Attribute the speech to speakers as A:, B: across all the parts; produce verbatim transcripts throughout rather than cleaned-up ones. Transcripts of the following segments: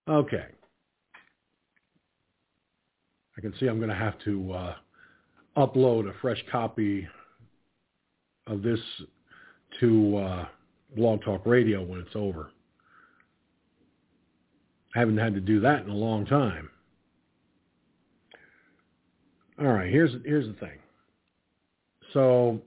A: Okay. I can see I'm going to have to uh, upload a fresh copy of this to uh, Blog Talk Radio when it's over. I haven't had to do that in a long time. All right, here's here's the thing. So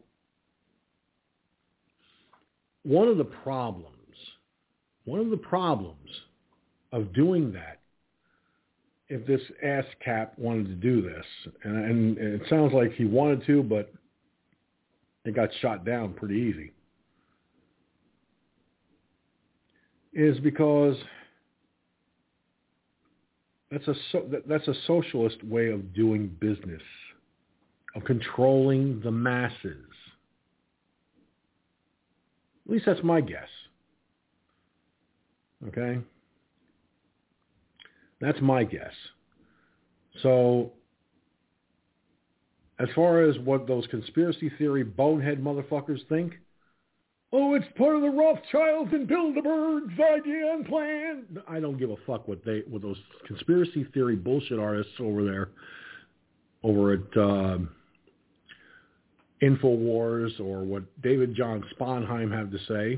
A: one of the problems, one of the problems of doing that, if this ass cap wanted to do this, and, and it sounds like he wanted to, but it got shot down pretty easy, is because that's a so, that's a socialist way of doing business, of controlling the masses. At least that's my guess. Okay? That's my guess. So, as far as what those conspiracy theory bonehead motherfuckers think, oh, it's part of the Rothschilds and Bilderberg's idea and plan. I don't give a fuck what they, what those conspiracy theory bullshit artists over there, over at uh, InfoWars, or what David John Sponheim have to say.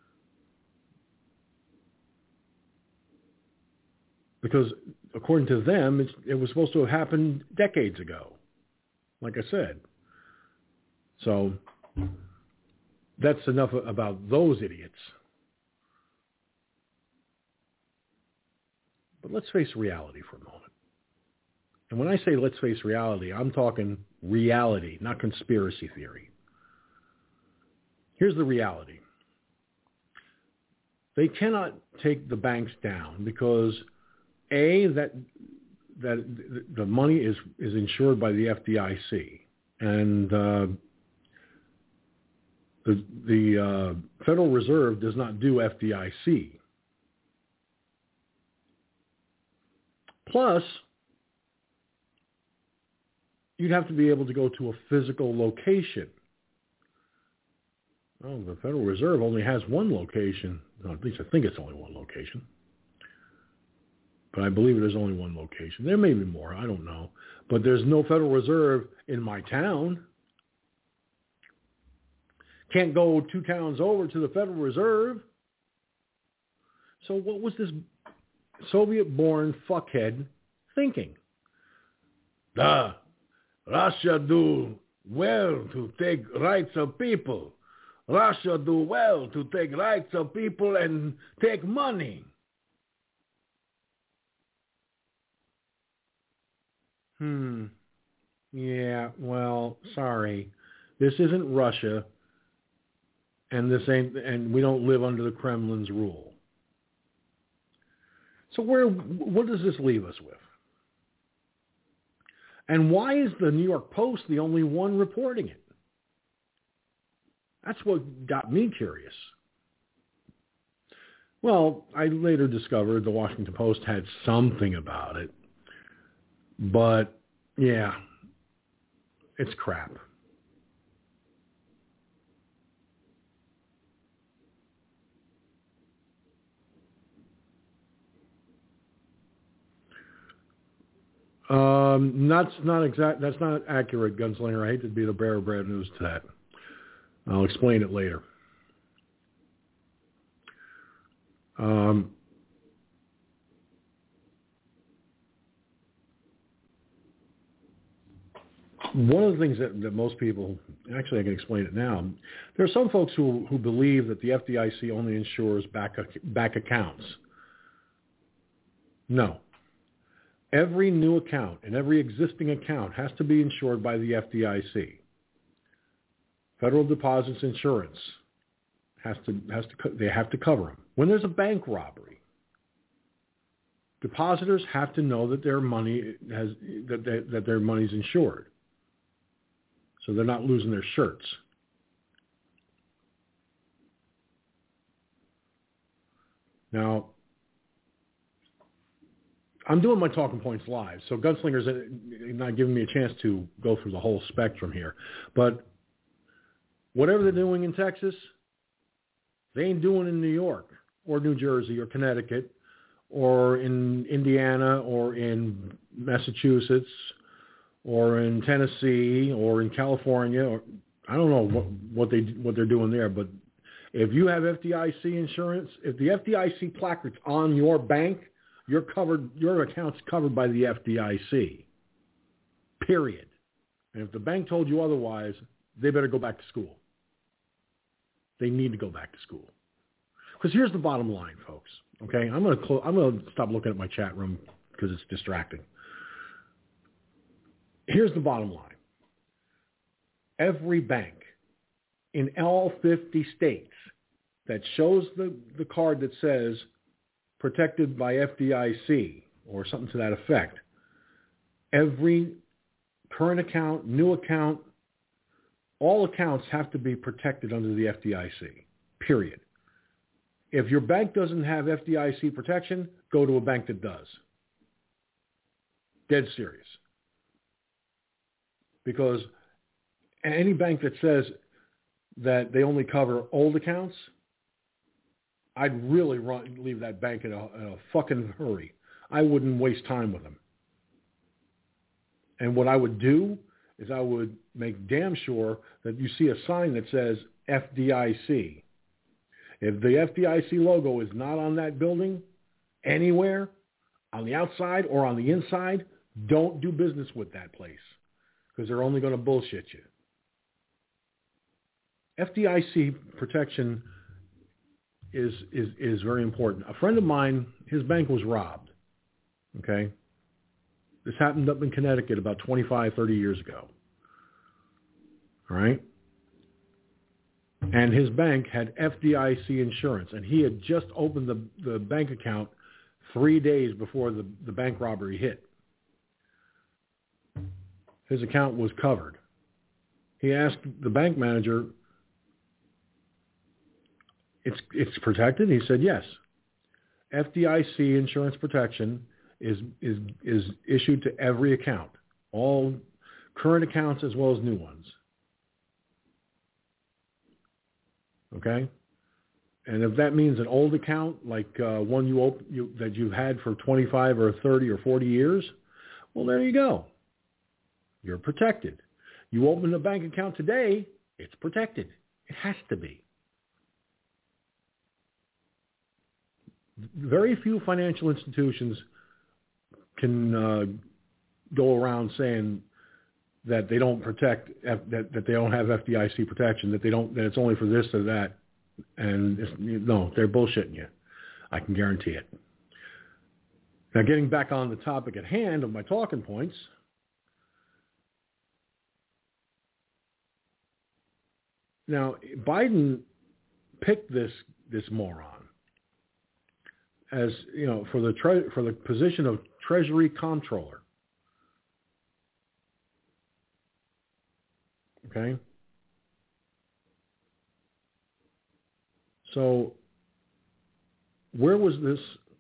A: Because according to them, it's, it was supposed to have happened decades ago, like I said. So that's enough about those idiots. But let's face reality for a moment. And when I say let's face reality, I'm talking reality, not conspiracy theory. Here's the reality. They cannot take the banks down because A, that that the money is, is insured by the F D I C, and uh, the the uh, Federal Reserve does not do F D I C. Plus, you'd have to be able to go to a physical location. Well, the Federal Reserve only has one location. Well, at least I think it's only one location. But I believe there's only one location. There may be more. I don't know. But there's no Federal Reserve in my town. Can't go two towns over to the Federal Reserve. So what was this Soviet-born fuckhead thinking? Ah, Russia do well to take rights of people. Russia do well to take rights of people and take money. Hmm. Yeah, well, sorry. This isn't Russia, and this ain't, and we don't live under the Kremlin's rule. So where, what does this leave us with? And why is the New York Post the only one reporting it? That's what got me curious. Well, I later discovered the Washington Post had something about it. But, yeah, it's crap. Um, that's not exact. That's not accurate, Gunslinger. I hate to be the bearer of bad news to that. I'll explain it later. Um, one of the things that, that most people, actually I can explain it now, there are some folks who, who believe that the F D I C only insures back, back accounts. No. Every new account and every existing account has to be insured by the F D I C. Federal Deposits Insurance has to has to they have to cover them. When there's a bank robbery, depositors have to know that their money has that they, that their money's insured, so they're not losing their shirts. Now, I'm doing my talking points live, so Gunslinger's not giving me a chance to go through the whole spectrum here. But whatever they're doing in Texas, they ain't doing in New York or New Jersey or Connecticut or in in Indiana or in Massachusetts or in Tennessee or in California, or I don't know what, what they what they're doing there, but if you have F D I C insurance, if the F D I C placard's on your bank, you're covered. Your account's covered by the F D I C. Period. And if the bank told you otherwise, they better go back to school. They need to go back to school. Because here's the bottom line, folks. Okay, I'm gonna clo- I'm gonna stop looking at my chat room because it's distracting. Here's the bottom line. Every bank in all fifty states that shows the, the card that says protected by F D I C or something to that effect, every current account, new account, all accounts have to be protected under the F D I C, period. If your bank doesn't have F D I C protection, go to a bank that does. Dead serious. Because any bank that says that they only cover old accounts, I'd really run, leave that bank in a, in a fucking hurry. I wouldn't waste time with them. And what I would do is I would make damn sure that you see a sign that says F D I C. If the F D I C logo is not on that building anywhere, on the outside or on the inside, don't do business with that place because they're only going to bullshit you. F D I C protection is, is, is very important. A friend of mine, his bank was robbed. Okay? This happened up in Connecticut about twenty-five, thirty years ago. All right? And his bank had F D I C insurance, and he had just opened the, the bank account three days before the, the bank robbery hit. His account was covered. He asked the bank manager, it's, it's protected? He said, yes. F D I C insurance protection is, is, is issued to every account, all current accounts as well as new ones. Okay? And if that means an old account, like uh, one you, op- you that you've had for twenty-five or thirty or forty years, well, there you go. You're protected. You open a bank account today, it's protected. It has to be. Very few financial institutions can uh, go around saying that they don't protect, that, that they don't have F D I C protection, that they don't, that it's only for this or that. And it's, no, they're bullshitting you. I can guarantee it. Now, getting back on the topic at hand of my talking points, now Biden picked this this moron as, you know, for the tre- for the position of Treasury Comptroller. Okay? So where was this?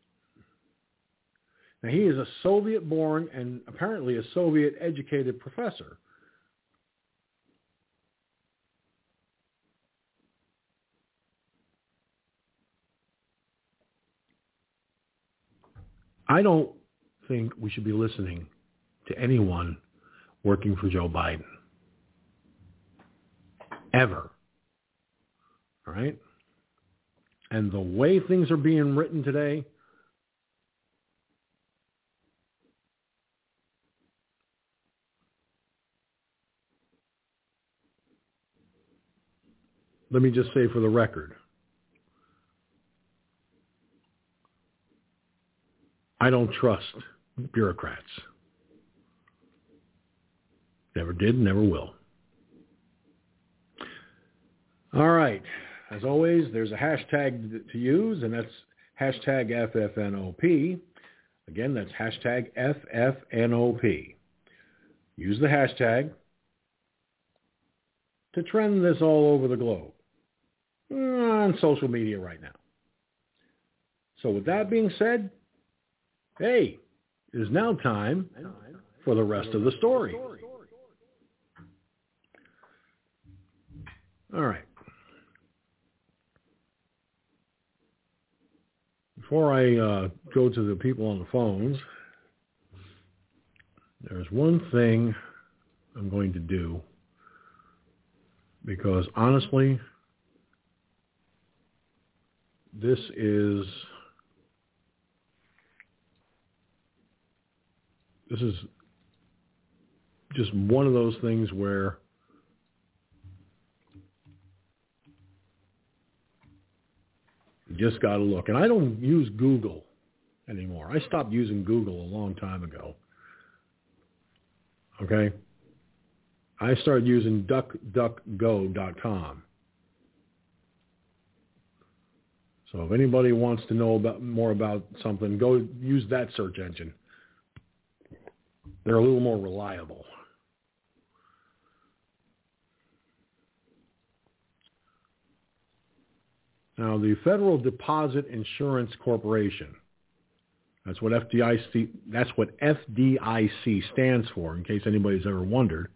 A: Now, he is a Soviet-born and apparently a Soviet-educated professor. I don't think we should be listening to anyone working for Joe Biden. Ever. All right? And the way things are being written today, let me just say for the record, I don't trust bureaucrats. Never did, never will. All right. As always, there's a hashtag to use, and that's hashtag F F N O P. Again, that's hashtag F F N O P. Use the hashtag to trend this all over the globe on social media right now. So with that being said, hey, it is now time for the rest of the story. All right. before I uh, go to the people on the phones, there's one thing I'm going to do, because honestly, this is this is just one of those things where you just got to look. And I don't use Google anymore. I stopped using Google a long time ago. Okay? I started using duck duck go dot com. So if anybody wants to know about more about something, go use that search engine. They're a little more reliable. Now, the Federal Deposit Insurance Corporation, that's what F D I C, that's what F D I C stands for, in case anybody's ever wondered,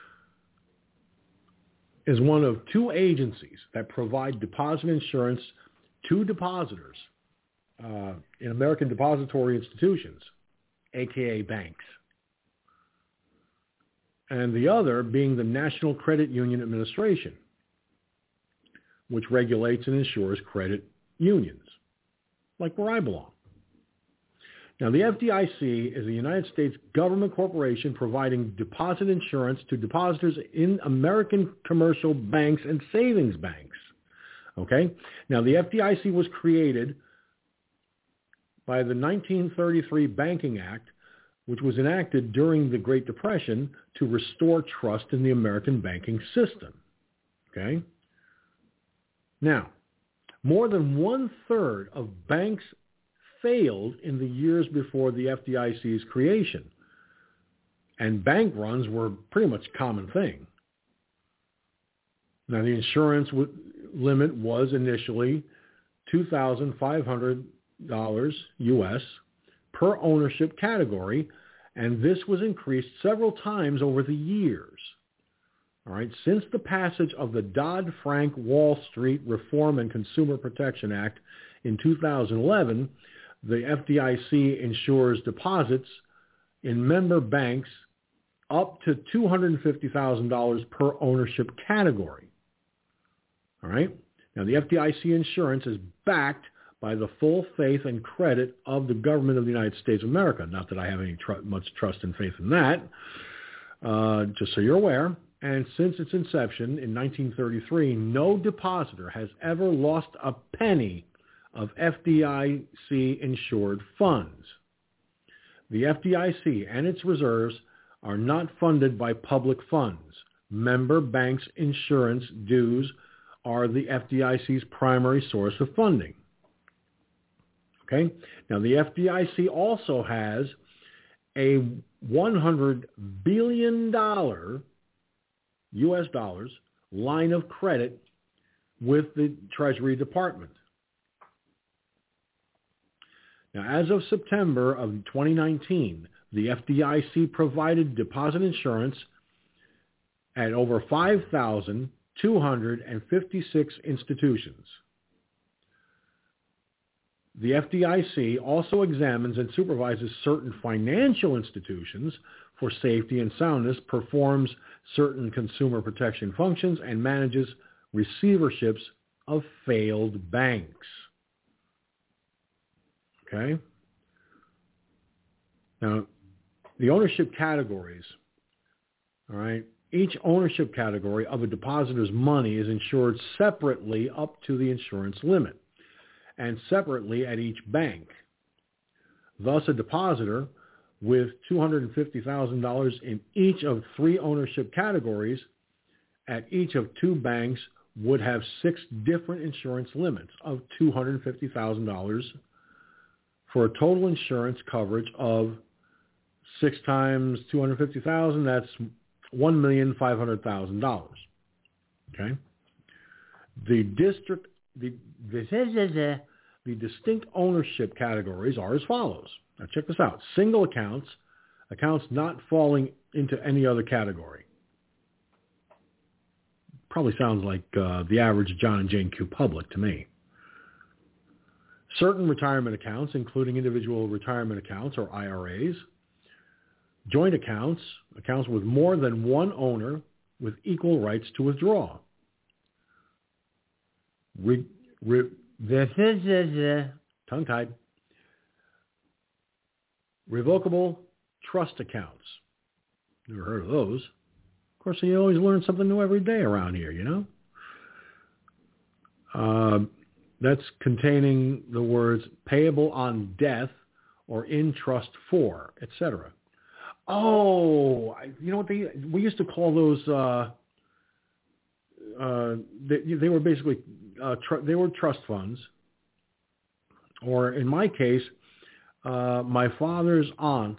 A: is one of two agencies that provide deposit insurance to depositors uh, in American depository institutions, a k a banks. And the other being the National Credit Union Administration, which regulates and insures credit unions, like where I belong. Now, the F D I C is a United States government corporation providing deposit insurance to depositors in American commercial banks and savings banks. Okay? Now, the F D I C was created by the nineteen thirty-three Banking Act, which was enacted during the Great Depression to restore trust in the American banking system. Okay? Now, more than one-third of banks failed in the years before the F D I C's creation, and bank runs were pretty much a common thing. Now, the insurance w- limit was initially two thousand five hundred dollars U S per ownership category, and this was increased several times over the years. All right, since the passage of the Dodd-Frank Wall Street Reform and Consumer Protection Act in two thousand eleven, the F D I C insures deposits in member banks up to two hundred fifty thousand dollars per ownership category. All right, now the F D I C insurance is backed by the full faith and credit of the government of the United States of America. Not that I have any tr- much trust and faith in that, uh, just so you're aware. And since its inception in nineteen thirty-three, no depositor has ever lost a penny of F D I C-insured funds. The F D I C and its reserves are not funded by public funds. Member banks' insurance dues are the F D I C's primary source of funding. Okay? Now, the F D I C also has a one hundred billion dollars U S dollars line of credit with the Treasury Department. Now, as of September of twenty nineteen, the F D I C provided deposit insurance at over five thousand two hundred fifty-six institutions. The F D I C also examines and supervises certain financial institutions for safety and soundness, performs certain consumer protection functions, and manages receiverships of failed banks. Okay? Now, the ownership categories, all right, each ownership category of a depositor's money is insured separately up to the insurance limit and separately at each bank. Thus, a depositor with two hundred fifty thousand dollars in each of three ownership categories at each of two banks would have six different insurance limits of two hundred fifty thousand dollars for a total insurance coverage of six times two hundred fifty thousand dollars, that's one million five hundred thousand dollars. Okay? The district, the, the, the distinct ownership categories are as follows. Now check this out. Single accounts, accounts not falling into any other category. Probably sounds like uh, the average John and Jane Q. Public to me. certain retirement accounts, including individual retirement accounts or I R As, joint accounts, accounts with more than one owner with equal rights to withdraw. Re, re, tongue-tied. Revocable trust accounts. Never heard of those. Of course, you always learn something new every day around here, you know? Uh, that's containing the words payable on death or in trust for, et cetera. Oh, you know what they we used to call those? Uh, uh, they, they were basically uh, tr- they were trust funds, or in my case, uh, my father's aunt,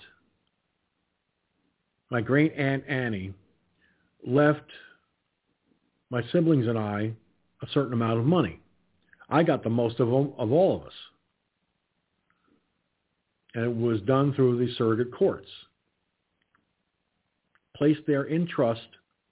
A: my great aunt Annie, left my siblings and I a certain amount of money. I got the most of them, of all of us, and it was done through the surrogate courts. Placed there in trust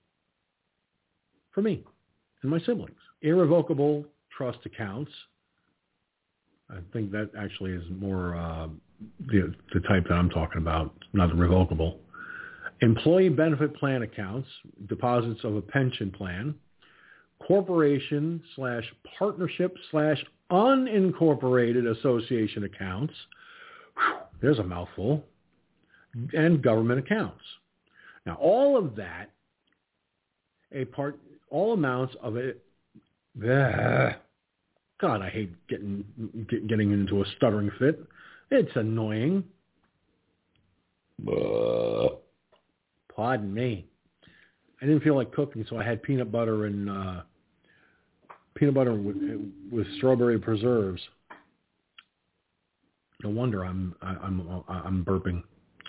A: for me and my siblings. Irrevocable trust accounts. I think that actually is more uh, the, the type that I'm talking about, not the revocable. Employee benefit plan accounts, deposits of a pension plan, corporation slash partnership slash unincorporated association accounts. Whew, there's a mouthful. And government accounts. Now, all of that, a part, all amounts of it, bleh, God, I hate getting get, getting into a stuttering fit. It's annoying. Bleh. Pardon me. I didn't feel like cooking, so I had peanut butter and uh, peanut butter with, with strawberry preserves. No wonder I'm I'm I'm burping.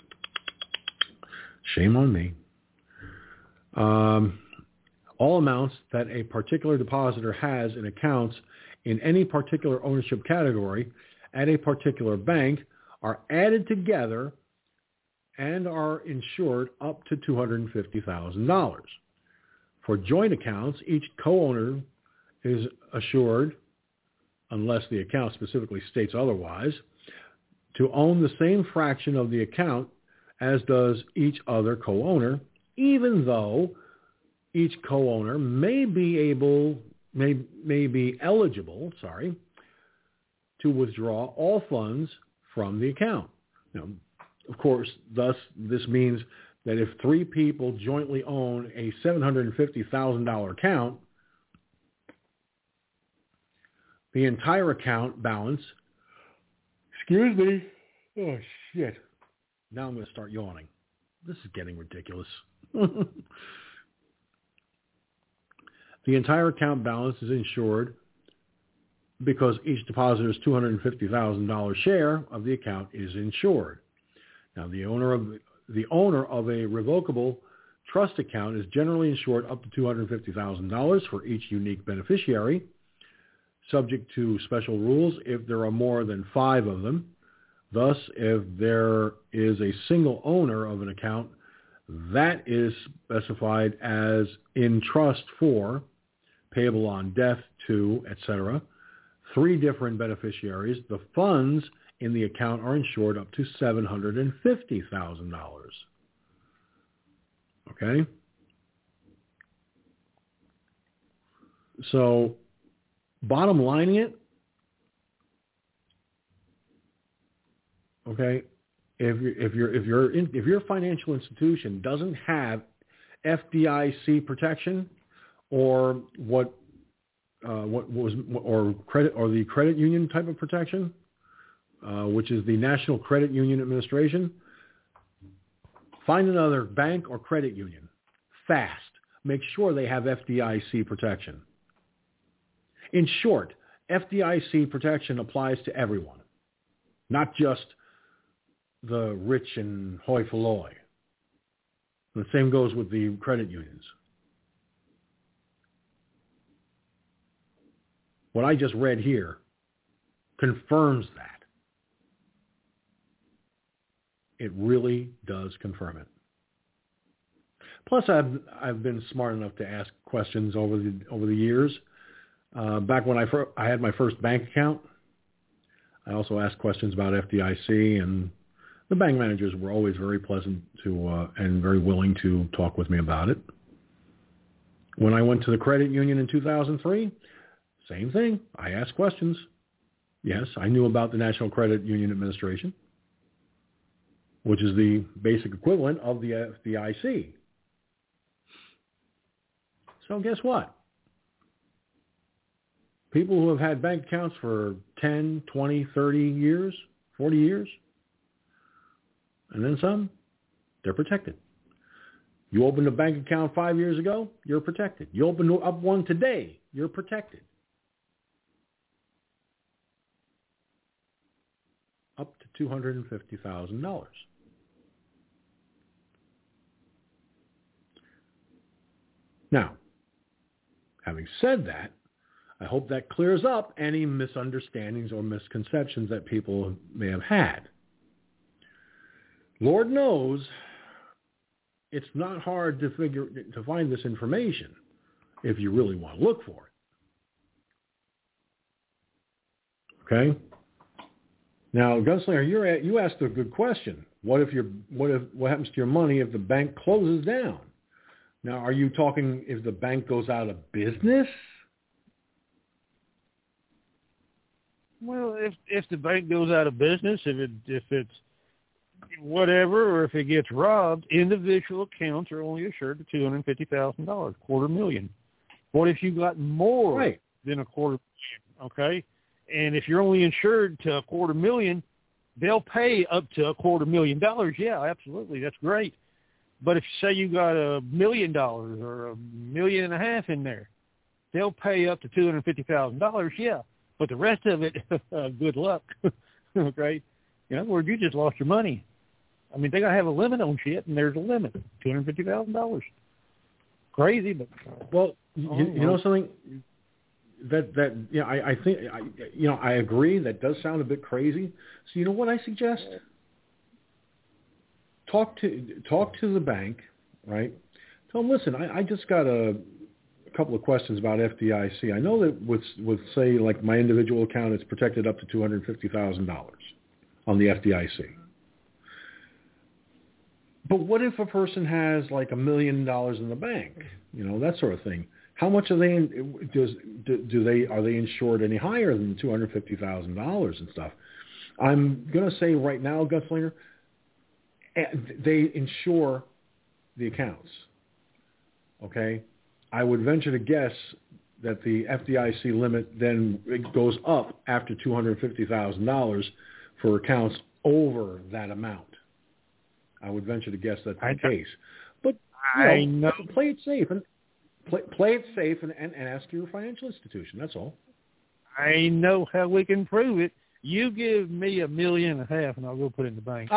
A: Shame on me. Um, all amounts that a particular depositor has in accounts in any particular ownership category at a particular bank are added together and are insured up to two hundred fifty thousand dollars. For joint accounts, each co-owner is assured, unless the account specifically states otherwise, to own the same fraction of the account as does each other co-owner, even though each co-owner may be able, may, may be eligible, sorry, to withdraw all funds from the account. Now, of course, thus, this means that if three people jointly own a seven hundred fifty thousand dollars account, the entire account balance, excuse me, oh shit, now I'm going to start yawning. This is getting ridiculous. The entire account balance is insured because each depositor's two hundred fifty thousand dollars share of the account is insured. Now, the owner of the owner of a revocable trust account is generally insured up to two hundred fifty thousand dollars for each unique beneficiary, subject to special rules if there are more than five of them. Thus, if there is a single owner of an account, that is specified as in trust for, payable on death to, et cetera. Three different beneficiaries. The funds in the account are insured up to seven hundred fifty thousand dollars. Okay? So, bottom lining it, okay, if you if your if your if your financial institution doesn't have F D I C protection, or what uh, what was or credit or the credit union type of protection, uh, which is the National Credit Union Administration, find another bank or credit union fast. Make sure they have F D I C protection. In short, F D I C protection applies to everyone, not just the rich and hoi polloi. The same goes with the credit unions. What I just read here confirms that. It really does confirm it. Plus, I've I've been smart enough to ask questions over the over the years. Uh, back when I fir- I had my first bank account, I also asked questions about F D I C, and the bank managers were always very pleasant to uh, and very willing to talk with me about it. When I went to the credit union in two thousand three, same thing. I asked questions. Yes, I knew about the National Credit Union Administration, which is the basic equivalent of the F D I C. So guess what? People who have had bank accounts for ten, twenty, thirty years, forty years, and then some, they're protected. You opened a bank account five years ago, you're protected. You open up one today, you're protected. Up to two hundred fifty thousand dollars. Now, having said that, I hope that clears up any misunderstandings or misconceptions that people may have had. Lord knows it's not hard to figure to find this information if you really want to look for it. Okay? Now, Gunslinger, you're at, you asked a good question. What if your what if what happens to your money if the bank closes down? Now, are you talking if the bank goes out of business?
B: Well, if if the bank goes out of business, if it if it's whatever, or if it gets robbed, individual accounts are only assured to two hundred fifty thousand dollars, quarter million. What if you got more
A: right.
B: than a quarter million? Okay, and if you're only insured to a quarter million, they'll pay up to a quarter million dollars. Yeah, absolutely, that's great. But if say you got a million dollars or a million and a half in there, they'll pay up to two hundred fifty thousand dollars. Yeah. But the rest of it, uh, good luck, okay? In other words, you just lost your money. I mean, they got to have a limit on shit, and there's a limit, two hundred fifty thousand dollars. Crazy, but...
A: Well, you, you know something? That, that you know, I, I think, I, you know, I agree. That does sound a bit crazy. So you know what I suggest? Talk to talk to the bank, right? Tell them, listen, I, I just got a... A couple of questions about F D I C. I know that with, with say, like my individual account, it's protected up to two hundred fifty thousand dollars on the F D I C. But what if a person has like a million dollars in the bank? You know, that sort of thing. How much are they, in, does, do, do they, are they insured any higher than two hundred fifty thousand dollars and stuff? I'm going to say right now, Gunslinger, they insure the accounts. Okay? I would venture to guess that the F D I C limit then it goes up after two hundred fifty thousand dollars for accounts over that amount. I would venture to guess that's the case. But you know,
B: I know.
A: play it safe and play, play it safe and, and, and ask your financial institution. That's all.
B: I know how we can prove it. You give me a million and a half, and I'll go put it in the bank.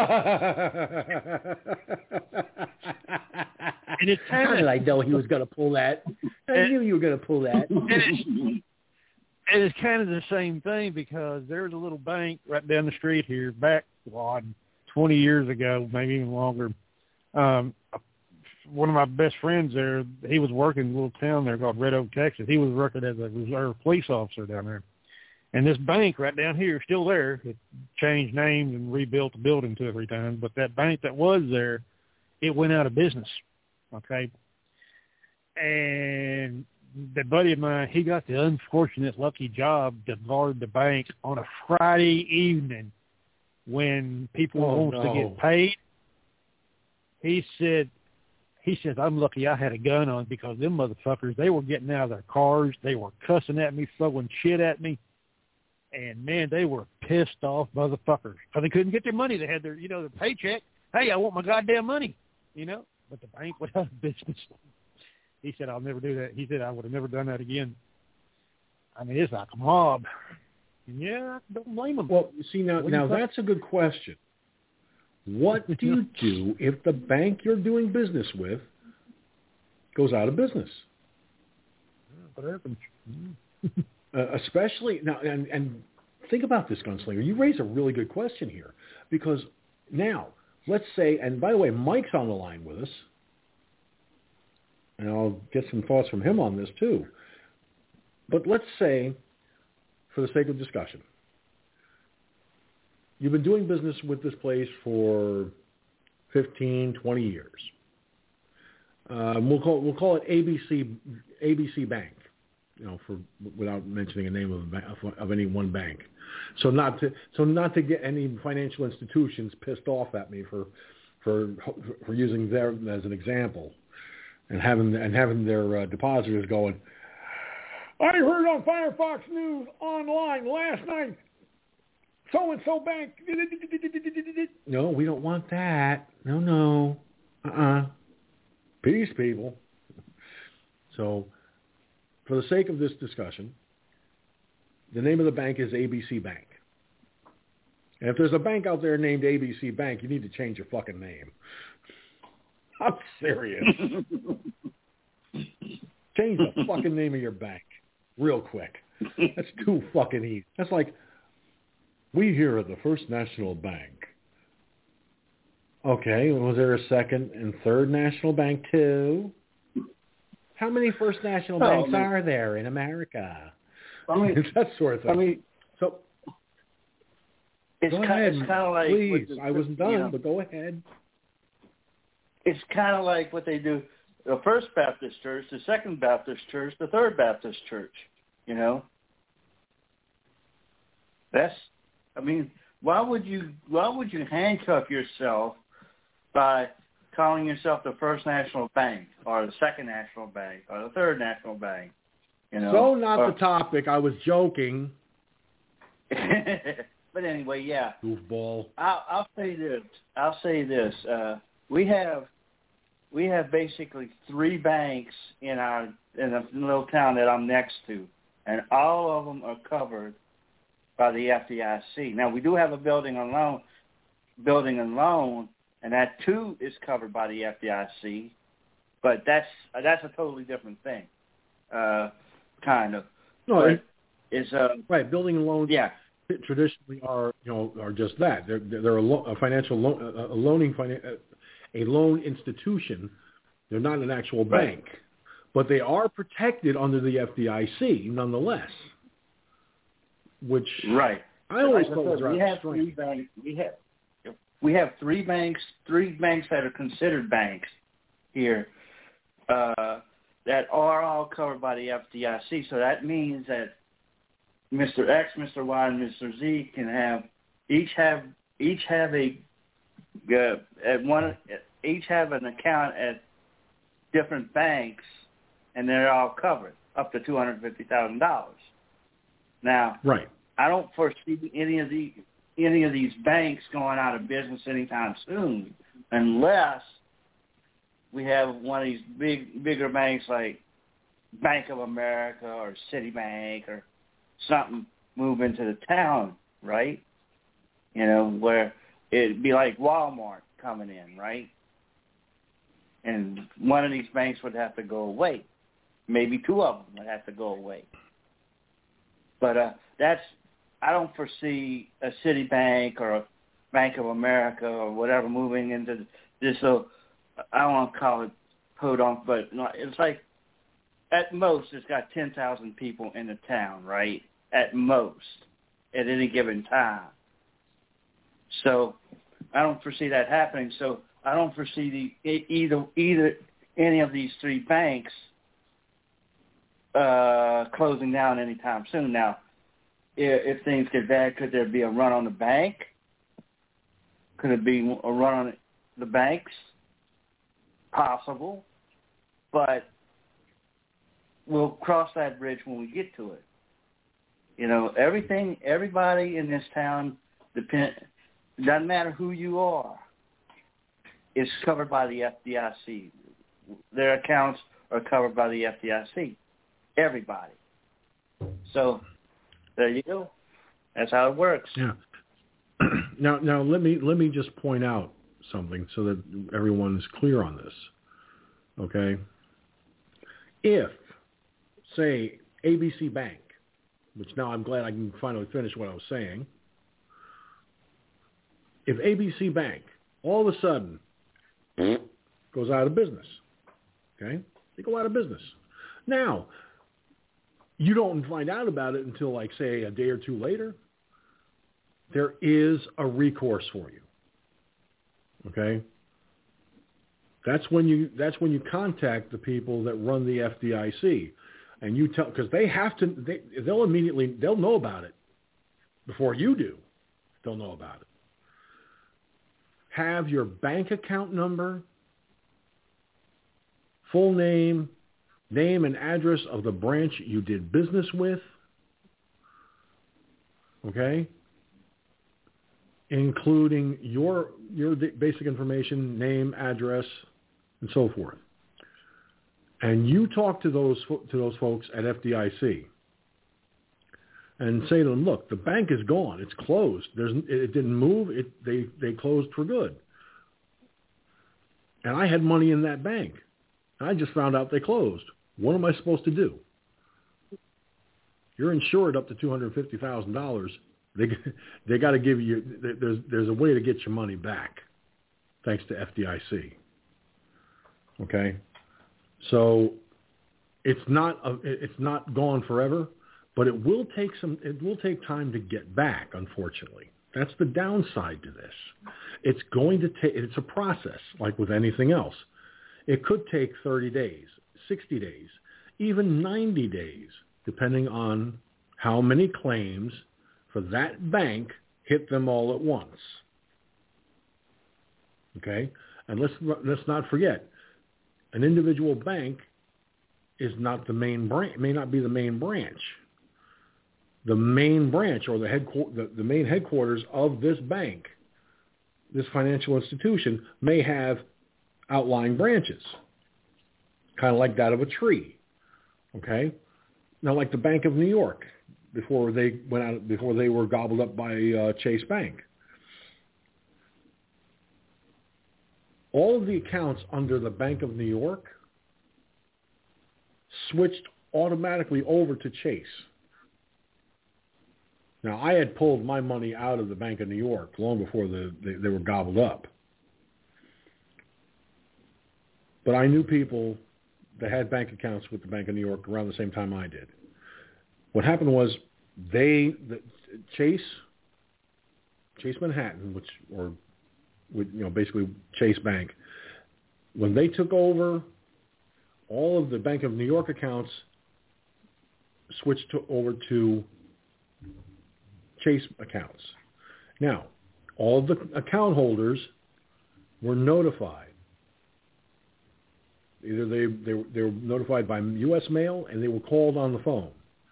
B: And it's kind
A: How
B: of,
A: did I know he was going to pull that? I
B: and,
A: knew you were going to pull that.
B: And it's, and it's kind of the same thing because there's a little bank right down the street here back, God, twenty years ago, maybe even longer. Um, one of my best friends there, he was working in a little town there called Red Oak, Texas. He was working as a reserve police officer down there. And this bank right down here is still there. It changed names and rebuilt the building two or three times. But that bank that was there, it went out of business, okay? And the buddy of mine, he got the unfortunate lucky job to guard the bank on a Friday evening when people
A: Oh,
B: wants
A: no.
B: to get paid. He said, he said, I'm lucky I had a gun on because them motherfuckers, they were getting out of their cars. They were cussing at me, throwing shit at me. And, man, they were pissed off motherfuckers. Because they couldn't get their money. They had their, you know, their paycheck. Hey, I want my goddamn money, you know. But the bank went out of business. He said, I'll never do that. He said, I would have never done that again. I mean, it's like a mob. And, yeah, I don't blame them.
A: Well, see, now, now that's a good question. What do you do if the bank you're doing business with goes out of business?
B: What happens?
A: Uh, especially now, and, and think about this, Gunslinger. You raise a really good question here because now, let's say, and by the way, Mike's on the line with us, and I'll get some thoughts from him on this too. But let's say, for the sake of discussion, you've been doing business with this place for fifteen, twenty years. Um, we'll call we'll call it A B C A B C Bank, you know, for without mentioning a name of, a bank, of of any one bank. So not to so not to get any financial institutions pissed off at me for for for using them as an example, and having and having their uh, depositors going, I heard on Firefox News online last night, so and so bank. No, we don't want that. No, no, uh, uh-uh. uh. Peace, people. So, for the sake of this discussion, the name of the bank is A B C Bank. And if there's a bank out there named A B C Bank, you need to change your fucking name. I'm serious. Change the fucking name of your bank real quick. That's too fucking easy. That's like, we here at the First National Bank. Okay, was there a second and third national bank too? How many First National
C: oh,
A: Banks
C: I mean,
A: are there in America?
C: I mean,
A: that sort of thing.
C: I mean,
A: so
C: it's
A: go
C: kind,
A: ahead,
C: it's kind of like
A: please.
C: The,
A: I wasn't done,
C: you know,
A: but go ahead.
C: It's kind of like what they do: the First Baptist Church, the Second Baptist Church, the Third Baptist Church. You know, that's. I mean, why would you? Why would you handcuff yourself by calling yourself the First National Bank or the Second National Bank or the Third National Bank? You know,
A: so not
C: or,
A: the topic. I was joking.
C: But anyway, yeah.
A: Goofball.
C: I'll, I'll say this. I'll say this. Uh, we have we have basically three banks in our in a little town that I'm next to, and all of them are covered by the F D I C. Now we do have a building and loan, building and loan. And that too is covered by the F D I C, but that's that's a totally different thing, uh, kind of.
A: No,
C: but it's uh,
A: right. Building and loans,
C: yeah,
A: traditionally are you know are just that. They're they're a, lo- a financial loan, a loaning a loan institution. They're not an actual bank, right. But they are protected under the F D I C nonetheless. Which
C: right.
A: I always
C: like
A: thought was
C: we have three banks. We have. We have three banks, three banks that are considered banks here uh, that are all covered by the F D I C. So that means that Mister X, Mister Y, and Mister Z can have each have each have a uh, at one each have an account at different banks, and they're all covered up to two hundred fifty thousand dollars. Now,
A: right.
C: I don't foresee any of the any of these banks going out of business anytime soon, unless we have one of these big, bigger banks like Bank of America or Citibank or something move into the town, right? You know, where it'd be like Walmart coming in, right? And one of these banks would have to go away. Maybe two of them would have to go away. But uh, that's I don't foresee a Citibank or a Bank of America or whatever moving into this. So I don't want to call it podunk, but it's like at most it's got ten thousand people in the town, right? At most, at any given time. So I don't foresee that happening. So I don't foresee the either either any of these three banks uh, closing down anytime soon. Now, if, if things get bad, could there be a run on the bank? Could it be a run on the banks? Possible, but we'll cross that bridge when we get to it. You know, everything, everybody in this town, depend, doesn't matter who you are, is covered by the F D I C. Their accounts are covered by the F D I C. Everybody. So there you go. That's how it works.
A: Yeah. Now, now let me let me just point out something so that everyone is clear on this. Okay. If, say, A B C Bank, which now I'm glad I can finally finish what I was saying. If A B C Bank all of a sudden goes out of business, okay, they go out of business. Now, you don't find out about it until, like, say, a day or two later. there is a recourse for you. Okay? That's when you that's when you contact the people that run the F D I C, and you tell, because they have to they, they'll immediately they'll know about it before you do. They'll know about it. Have your bank account number, full name, name and address of the branch you did business with. Okay? Including your your basic information, name, address, and so forth. And you talk to those to those folks at F D I C and say to them, look, the bank is gone. It's closed. There's it didn't move. It they they closed for good. And I had money in that bank. I just found out they closed. What am I supposed to do? You're insured up to two hundred fifty thousand dollars. They they got to give you. There's there's a way to get your money back, thanks to F D I C. Okay, so it's not a, it's not gone forever, but it will take some. It will take time to get back. Unfortunately, that's the downside to this. It's going to take. It's a process, like with anything else. It could take thirty days, sixty days, even ninety days, depending on how many claims for that bank hit them all at once. Okay? And let's let's not forget, an individual bank is not the main branch, may not be the main branch. The main branch or the, headqu- the, the main headquarters of this bank, this financial institution, may have outlying branches, kind of like that of a tree. Okay? Now, like the Bank of New York, before they went out, before they were gobbled up by uh, Chase Bank. All of the accounts under the Bank of New York switched automatically over to Chase. Now, I had pulled my money out of the Bank of New York long before the, they, they were gobbled up. But I knew people that had bank accounts with the Bank of New York around the same time I did. What happened was they, the, Chase, Chase Manhattan, which, or, you know, basically Chase Bank, when they took over, all of the Bank of New York accounts switched to, over to Chase accounts. Now, all of the account holders were notified. Either they, they, they were notified by U S mail and they were called on the phone.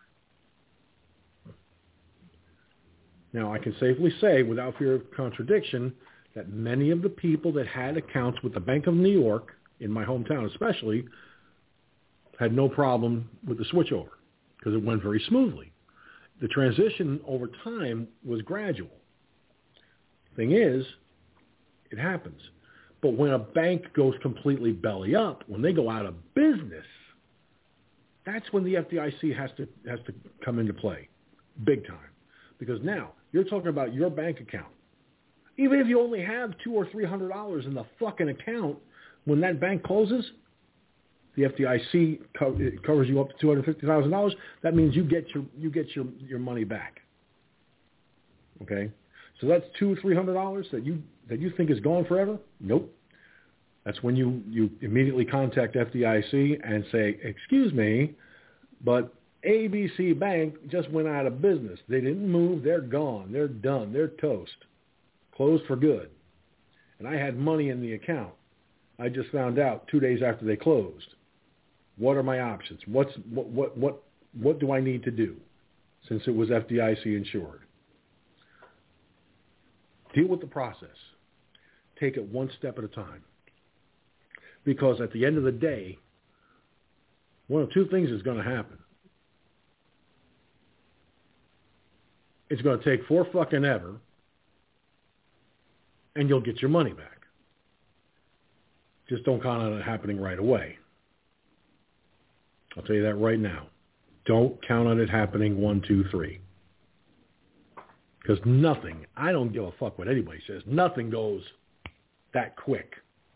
A: Now, I can safely say, without fear of contradiction, that many of the people that had accounts with the Bank of New York, in my hometown especially, had no problem with the switchover because it went very smoothly. The transition over time was gradual. Thing is, it happens. But when a bank goes completely belly up, when they go out of business, that's when the F D I C has to has to come into play, big time. Because now you're talking about your bank account. Even if you only have two or three hundred dollars in the fucking account, when that bank closes, the F D I C co- it covers you up to two hundred fifty thousand dollars. That means you get your you get your, your money back. Okay, so that's two or three hundred dollars that you that you think is gone forever. Nope. That's when you you immediately contact F D I C and say, "Excuse me, but A B C Bank just went out of business. They didn't move. They're gone. They're done. They're toast. Closed for good. And I had money in the account. I just found out two days after they closed. What are my options? What's what what what what do I need to do since it was F D I C insured?" Deal with the process. Take it one step at a time. Because at the end of the day, one of two things is going to happen. It's going to take four fucking ever, and you'll get your money back. Just don't count on it happening right away. I'll tell you that right now. Don't count on it happening one, two, three. Because nothing, I don't give a fuck what anybody says, nothing goes that quick.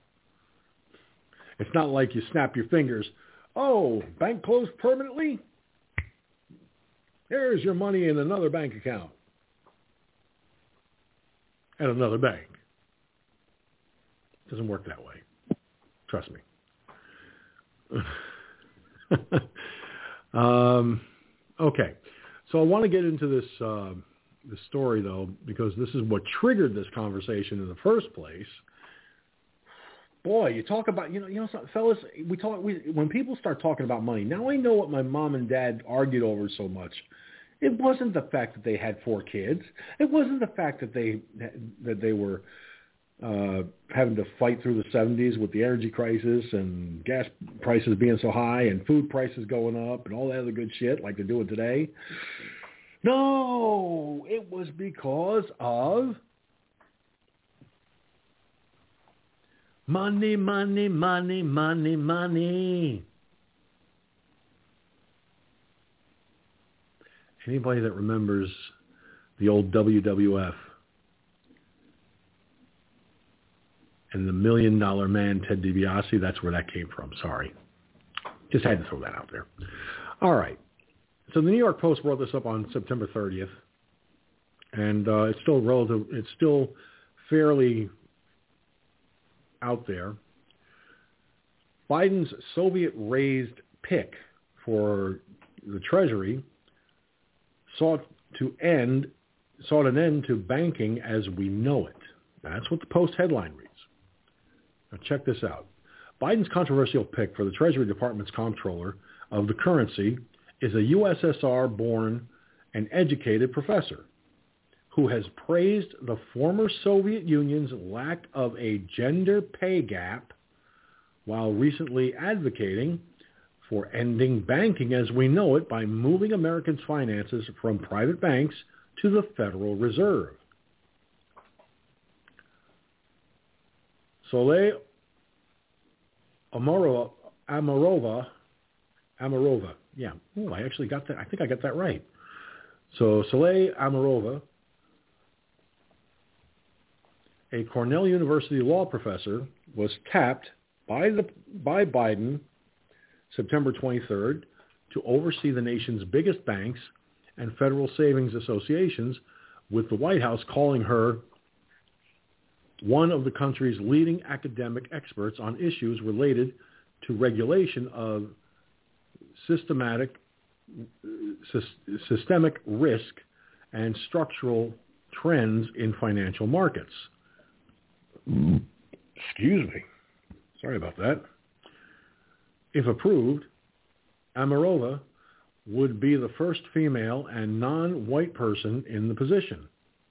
A: It's not like you snap your fingers, oh, bank closed permanently? Here's your money in another bank account. at another bank. It doesn't work that way. Trust me. um, okay. So I want to get into this, uh, this story, though, because this is what triggered this conversation in the first place. Boy, you talk about, you know, you know, fellas, we talk, we, when people start talking about money, now I know what my mom and dad argued over so much. It wasn't the fact that they had four kids. It wasn't the fact that they, that they were uh, having to fight through the seventies with the energy crisis and gas prices being so high and food prices going up and all that other good shit like they're doing today. No, it was because of money, money, money, money, money. Anybody that remembers the old W W F and the Million Dollar Man, Ted DiBiase, that's where that came from. Sorry. Just had to throw that out there. All right. So the New York Post brought this up on September thirtieth, and uh, it's still relative. It's still fairly out there. Biden's Soviet-raised pick for the Treasury sought to end, sought an end to banking as we know it. That's what the Post headline reads. Now check this out. Biden's controversial pick for the Treasury Department's comptroller of the currency is a U S S R-born and educated professor who has praised the former Soviet Union's lack of a gender pay gap while recently advocating for ending banking as we know it by moving Americans' finances from private banks to the Federal Reserve. Soleil Amorova, Amorova, Amorova, yeah, oh, I actually got that. I think I got that right. So Soleil Amorova, a Cornell University law professor, was tapped by the by Biden September twenty-third to oversee the nation's biggest banks and federal savings associations, with the White House calling her one of the country's leading academic experts on issues related to regulation of systematic, systemic risk and structural trends in financial markets. Excuse me. Sorry about that. If approved, Amorova would be the first female and non-white person in the position.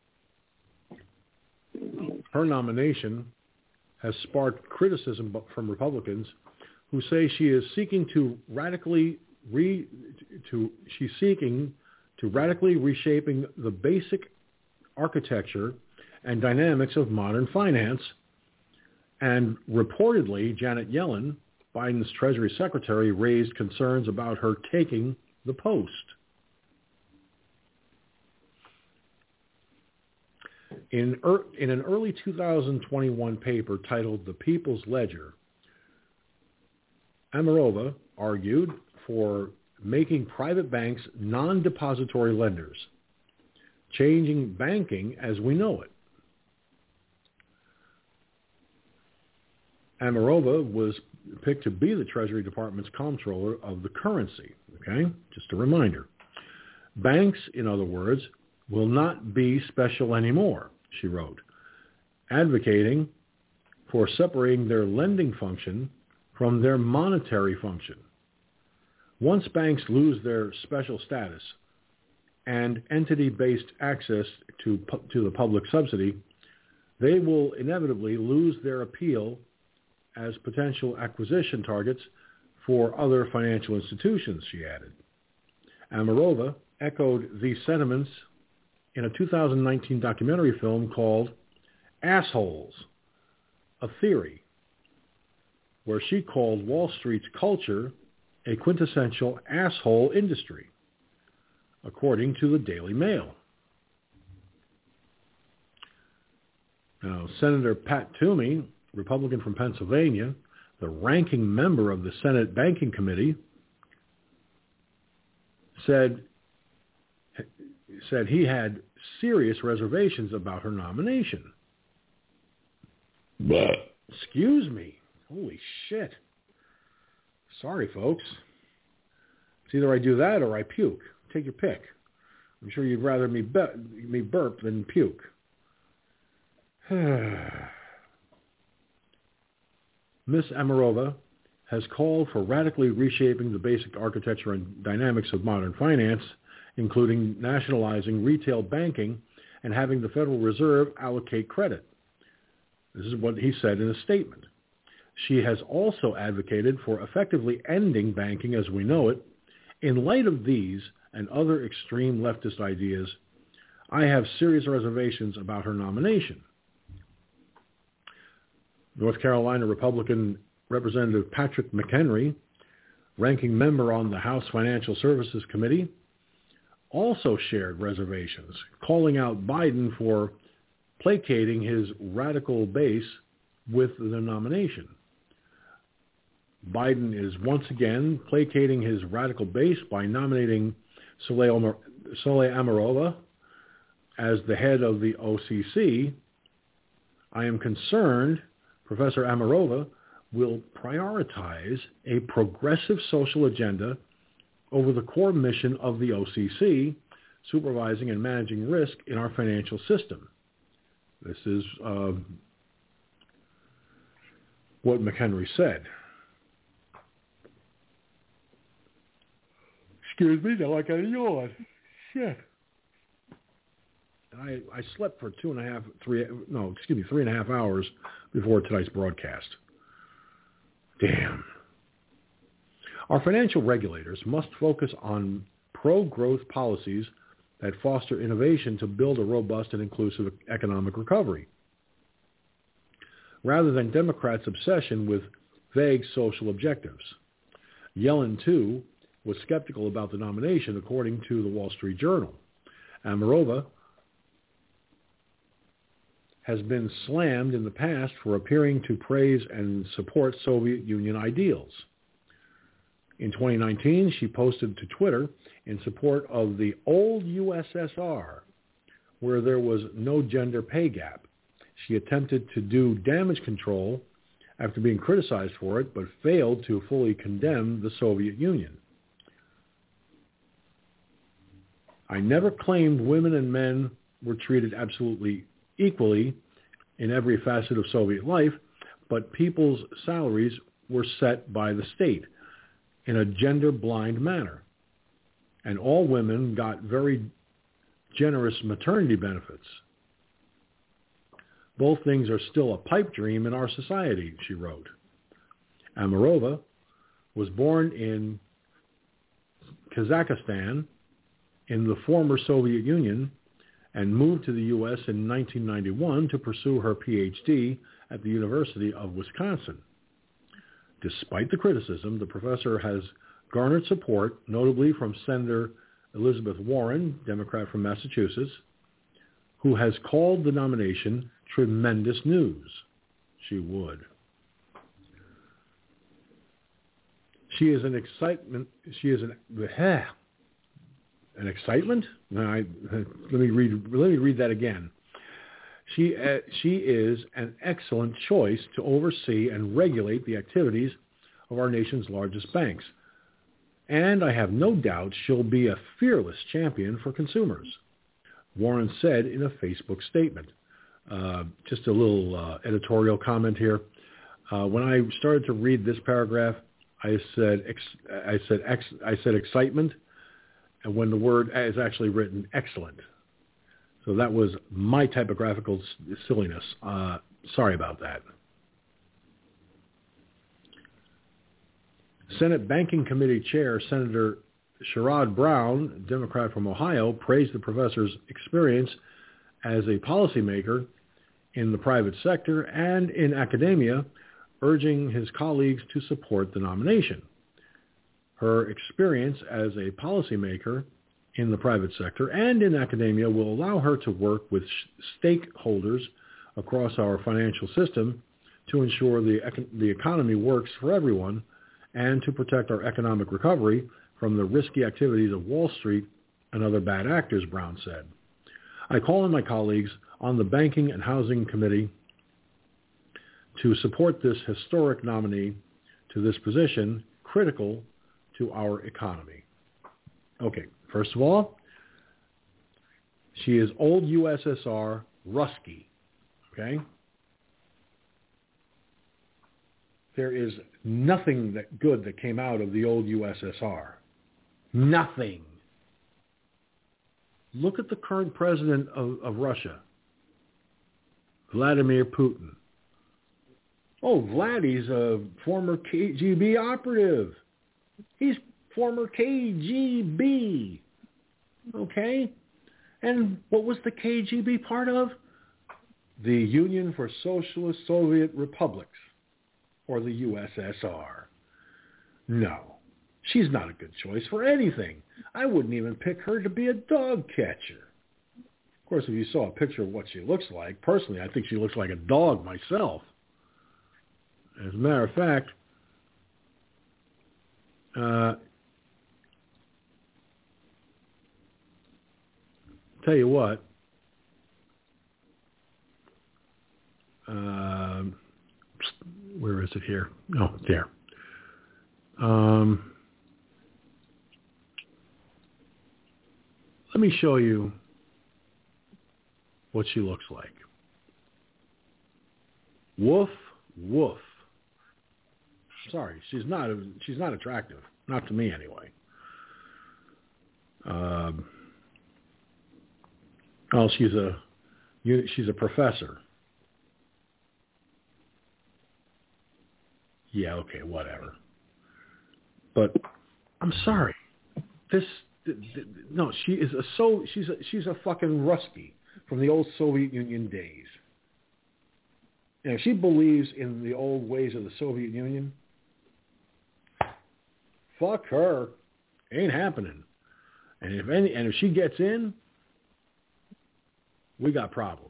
A: Her nomination has sparked criticism from Republicans who say she is seeking to radically re, to she's seeking to radically reshaping the basic architecture and dynamics of modern finance. And reportedly, Janet Yellen, Biden's Treasury Secretary, raised concerns about her taking the post. In, er, in an early two thousand twenty-one paper titled The People's Ledger, Amorova argued for making private banks non-depository lenders, changing banking as we know it. Amorova was picked to be the Treasury Department's comptroller of the currency. Okay, just a reminder. Banks, in other words, will not be special anymore, she wrote, advocating for separating their lending function from their monetary function. Once banks lose their special status and entity-based access to, to the public subsidy, they will inevitably lose their appeal as potential acquisition targets for other financial institutions, she added. Amorova echoed these sentiments in a two thousand nineteen documentary film called Assholes, a Theory, where she called Wall Street's culture a quintessential asshole industry, according to the Daily Mail. Now, Senator Pat Toomey, Republican from Pennsylvania, the ranking member of the Senate Banking Committee, said said he had serious reservations about her nomination. But excuse me. Holy shit. Sorry, folks. It's either I do that or I puke. Take your pick. I'm sure you'd rather me, be- me burp than puke. Miss Amarova has called for radically reshaping the basic architecture and dynamics of modern finance, including nationalizing retail banking and having the Federal Reserve allocate credit. This is what he said in a statement. She has also advocated for effectively ending banking as we know it. In light of these and other extreme leftist ideas, I have serious reservations about her nomination. North Carolina Republican Representative Patrick McHenry, ranking member on the House Financial Services Committee, also shared reservations, calling out Biden for placating his radical base with the nomination. Biden is once again placating his radical base by nominating Soleil Amarova as the head of the O C C. I am concerned Professor Amarova will prioritize a progressive social agenda over the core mission of the O C C, supervising and managing risk in our financial system. This is uh, what McHenry said. Excuse me, now I got a yawn. Shit. I, I slept for two and a half, three, no, excuse me, three and a half hours before tonight's broadcast. Damn. Our financial regulators must focus on pro-growth policies that foster innovation to build a robust and inclusive economic recovery, rather than Democrats' obsession with vague social objectives. Yellen, too, was skeptical about the nomination, according to the Wall Street Journal. Amarova has been slammed in the past for appearing to praise and support Soviet Union ideals. In twenty nineteen, she posted to Twitter in support of the old U S S R, where there was no gender pay gap. She attempted to do damage control after being criticized for it, but failed to fully condemn the Soviet Union. I never claimed women and men were treated absolutely equally in every facet of Soviet life, but people's salaries were set by the state in a gender-blind manner. And all women got very generous maternity benefits. Both things are still a pipe dream in our society, she wrote. Amarova was born in Kazakhstan in the former Soviet Union and moved to the U S in nineteen ninety-one to pursue her P H D at the University of Wisconsin. Despite the criticism, the professor has garnered support, notably from Senator Elizabeth Warren, Democrat from Massachusetts, who has called the nomination tremendous news. She would. She is an excitement. She is an uh, an excitement. No, I, let me read. Let me read that again. She uh, she is an excellent choice to oversee and regulate the activities of our nation's largest banks, and I have no doubt she'll be a fearless champion for consumers, Warren said in a Facebook statement. Uh, just a little uh, editorial comment here. Uh, when I started to read this paragraph, I said ex- I said ex- I said excitement, and when the word is actually written excellent. So that was my typographical silliness. Uh, sorry about that. Senate Banking Committee Chair Senator Sherrod Brown, Democrat from Ohio, praised the professor's experience as a policymaker in the private sector and in academia, urging his colleagues to support the nomination. Her experience as a policymaker in the private sector and in academia will allow her to work with stakeholders across our financial system to ensure the, the economy works for everyone and to protect our economic recovery from the risky activities of Wall Street and other bad actors, Brown said. I call on my colleagues on the Banking and Housing Committee to support this historic nominee to this position, critical to our economy. Okay, first of all, she is old U S S R Rusky, okay? There is nothing that good that came out of the old U S S R. Nothing. Look at the current president of, of Russia, Vladimir Putin. Oh, Vladdy's a former K G B operative. He's former K G B. Okay? And what was the K G B part of? The Union for Socialist Soviet Republics, or the U S S R. No, she's not a good choice for anything. I wouldn't even pick her to be a dog catcher. Of course, if you saw a picture of what she looks like, personally, I think she looks like a dog myself. As a matter of fact, uh, tell you what, uh, where is it here? Oh, there. Um, let me show you what she looks like. Woof, woof. Sorry, she's not. She's not attractive. Not to me, anyway. Um, well, she's a she's a professor. Yeah, okay, whatever. But I'm sorry. This no, she is a so she's a, she's a fucking Rusky from the old Soviet Union days. And if she believes in the old ways of the Soviet Union, fuck her. Ain't happening. And if any and if she gets in, we got problems.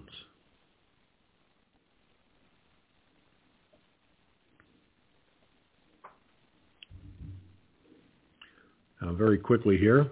A: Uh, very quickly here.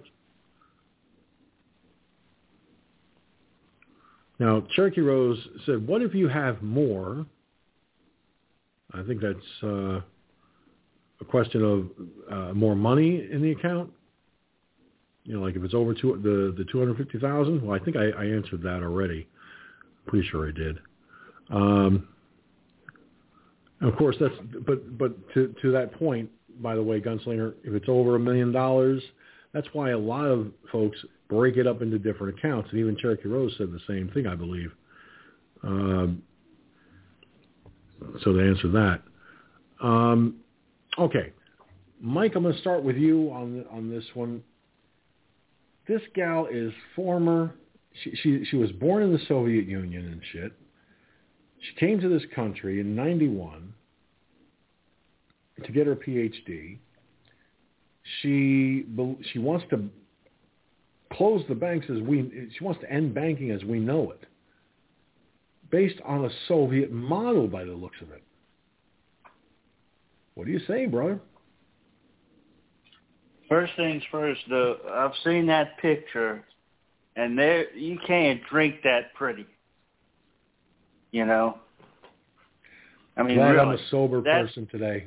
A: Now, Cherokee Rose said, what if you have more? I think that's uh, a question of uh, more money in the account. You know, like if it's over two, the, the two hundred fifty thousand dollars. Well, I think I, I answered that already. Pretty sure I did. Um, of course, that's, but, but to, to that point, by the way, Gunslinger, if it's over a million dollars, that's why a lot of folks break it up into different accounts. And even Cherokee Rose said the same thing, I believe. Um, so to answer that. Um, okay. Mike, I'm going to start with you on on this one. This gal is former, she, she, she was born in the Soviet Union and shit. She came to this country in ninety-one to get her P H D. She she wants to close the banks as we, she wants to end banking as we know it, based on a Soviet model by the looks of it. What do you say, brother?
C: First things first, though, I've seen that picture, and there you can't drink that pretty. You know? I mean,
A: Glad
C: really,
A: I'm a sober person today.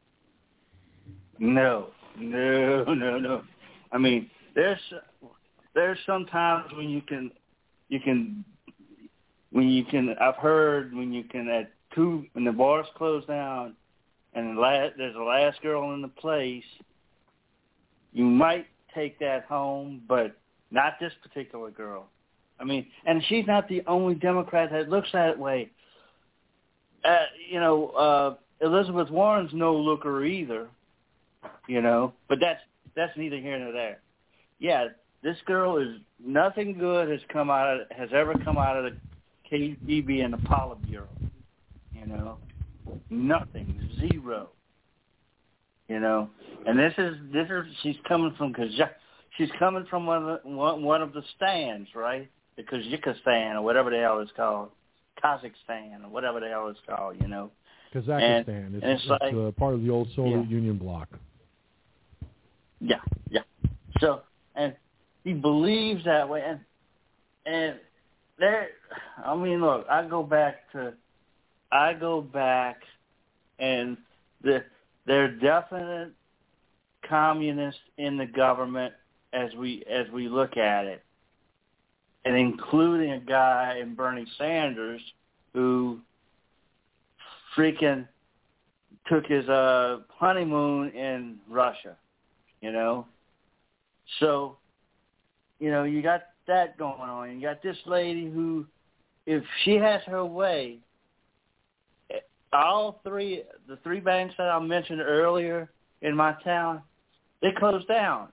C: No, no, no, no. I mean, there's there's sometimes when you can you can when you can. I've heard when you can at two when the bars close down and the last, there's a last girl in the place. You might take that home, but not this particular girl. I mean, and she's not the only Democrat that looks that way. Uh, you know, uh, Elizabeth Warren's no looker either. You know, but that's that's neither here nor there. Yeah, this girl is nothing good has come out of, has ever come out of the K G B and the Politburo. You know, nothing, zero. You know, and this is this is she's coming from Kazakh. She's coming from one of the, one, one of the stands, right? The Kazakhstan or whatever the hell it's called, Kazakhstan or whatever the hell it's called. You know,
D: Kazakhstan.
C: And,
D: it's
C: and it's,
D: it's
C: like,
D: uh, part of the old Soviet
C: yeah.
D: Union bloc.
C: Yeah, yeah. So, and he believes that way, and and there. I mean, look, I go back to. I go back, and the, there are definite communists in the government as we as we look at it, and including a guy in Bernie Sanders who freaking took his uh, honeymoon in Russia, you know. So, you know, you got that going on. You got this lady who, if she has her way, all three, the three banks that I mentioned earlier in my town, they closed down.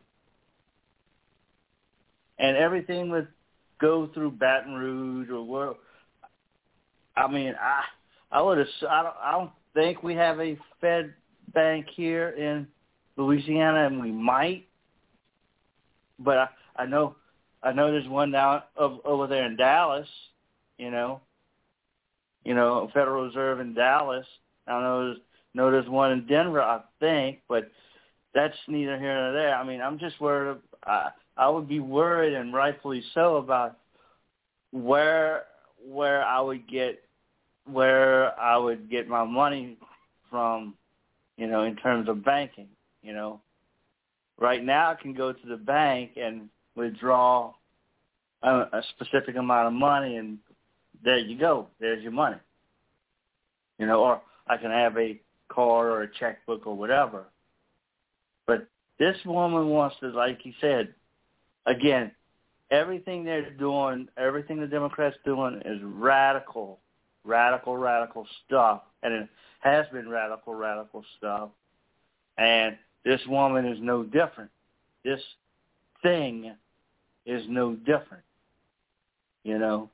C: And everything would go through Baton Rouge or where. I mean, I I would have. I don't, I don't think we have a Fed bank here in Louisiana, and we might. But I, I know I know there's one down of, over there in Dallas. You know, you know, Federal Reserve in Dallas. I know there's, know there's one in Denver, I think, but that's neither here nor there. I mean, I'm just worried. I, I would be worried, and rightfully so, about where where I would get where I would get my money from, you know, in terms of banking. You know, right now I can go to the bank and withdraw a, a specific amount of money, and there you go. There's your money. You know, or I can have a card or a checkbook or whatever. But this woman wants to, like you said, again, everything they're doing, everything the Democrats doing is radical, radical, radical stuff. And it has been radical, radical stuff. And this woman is no different. This thing is no different. You know?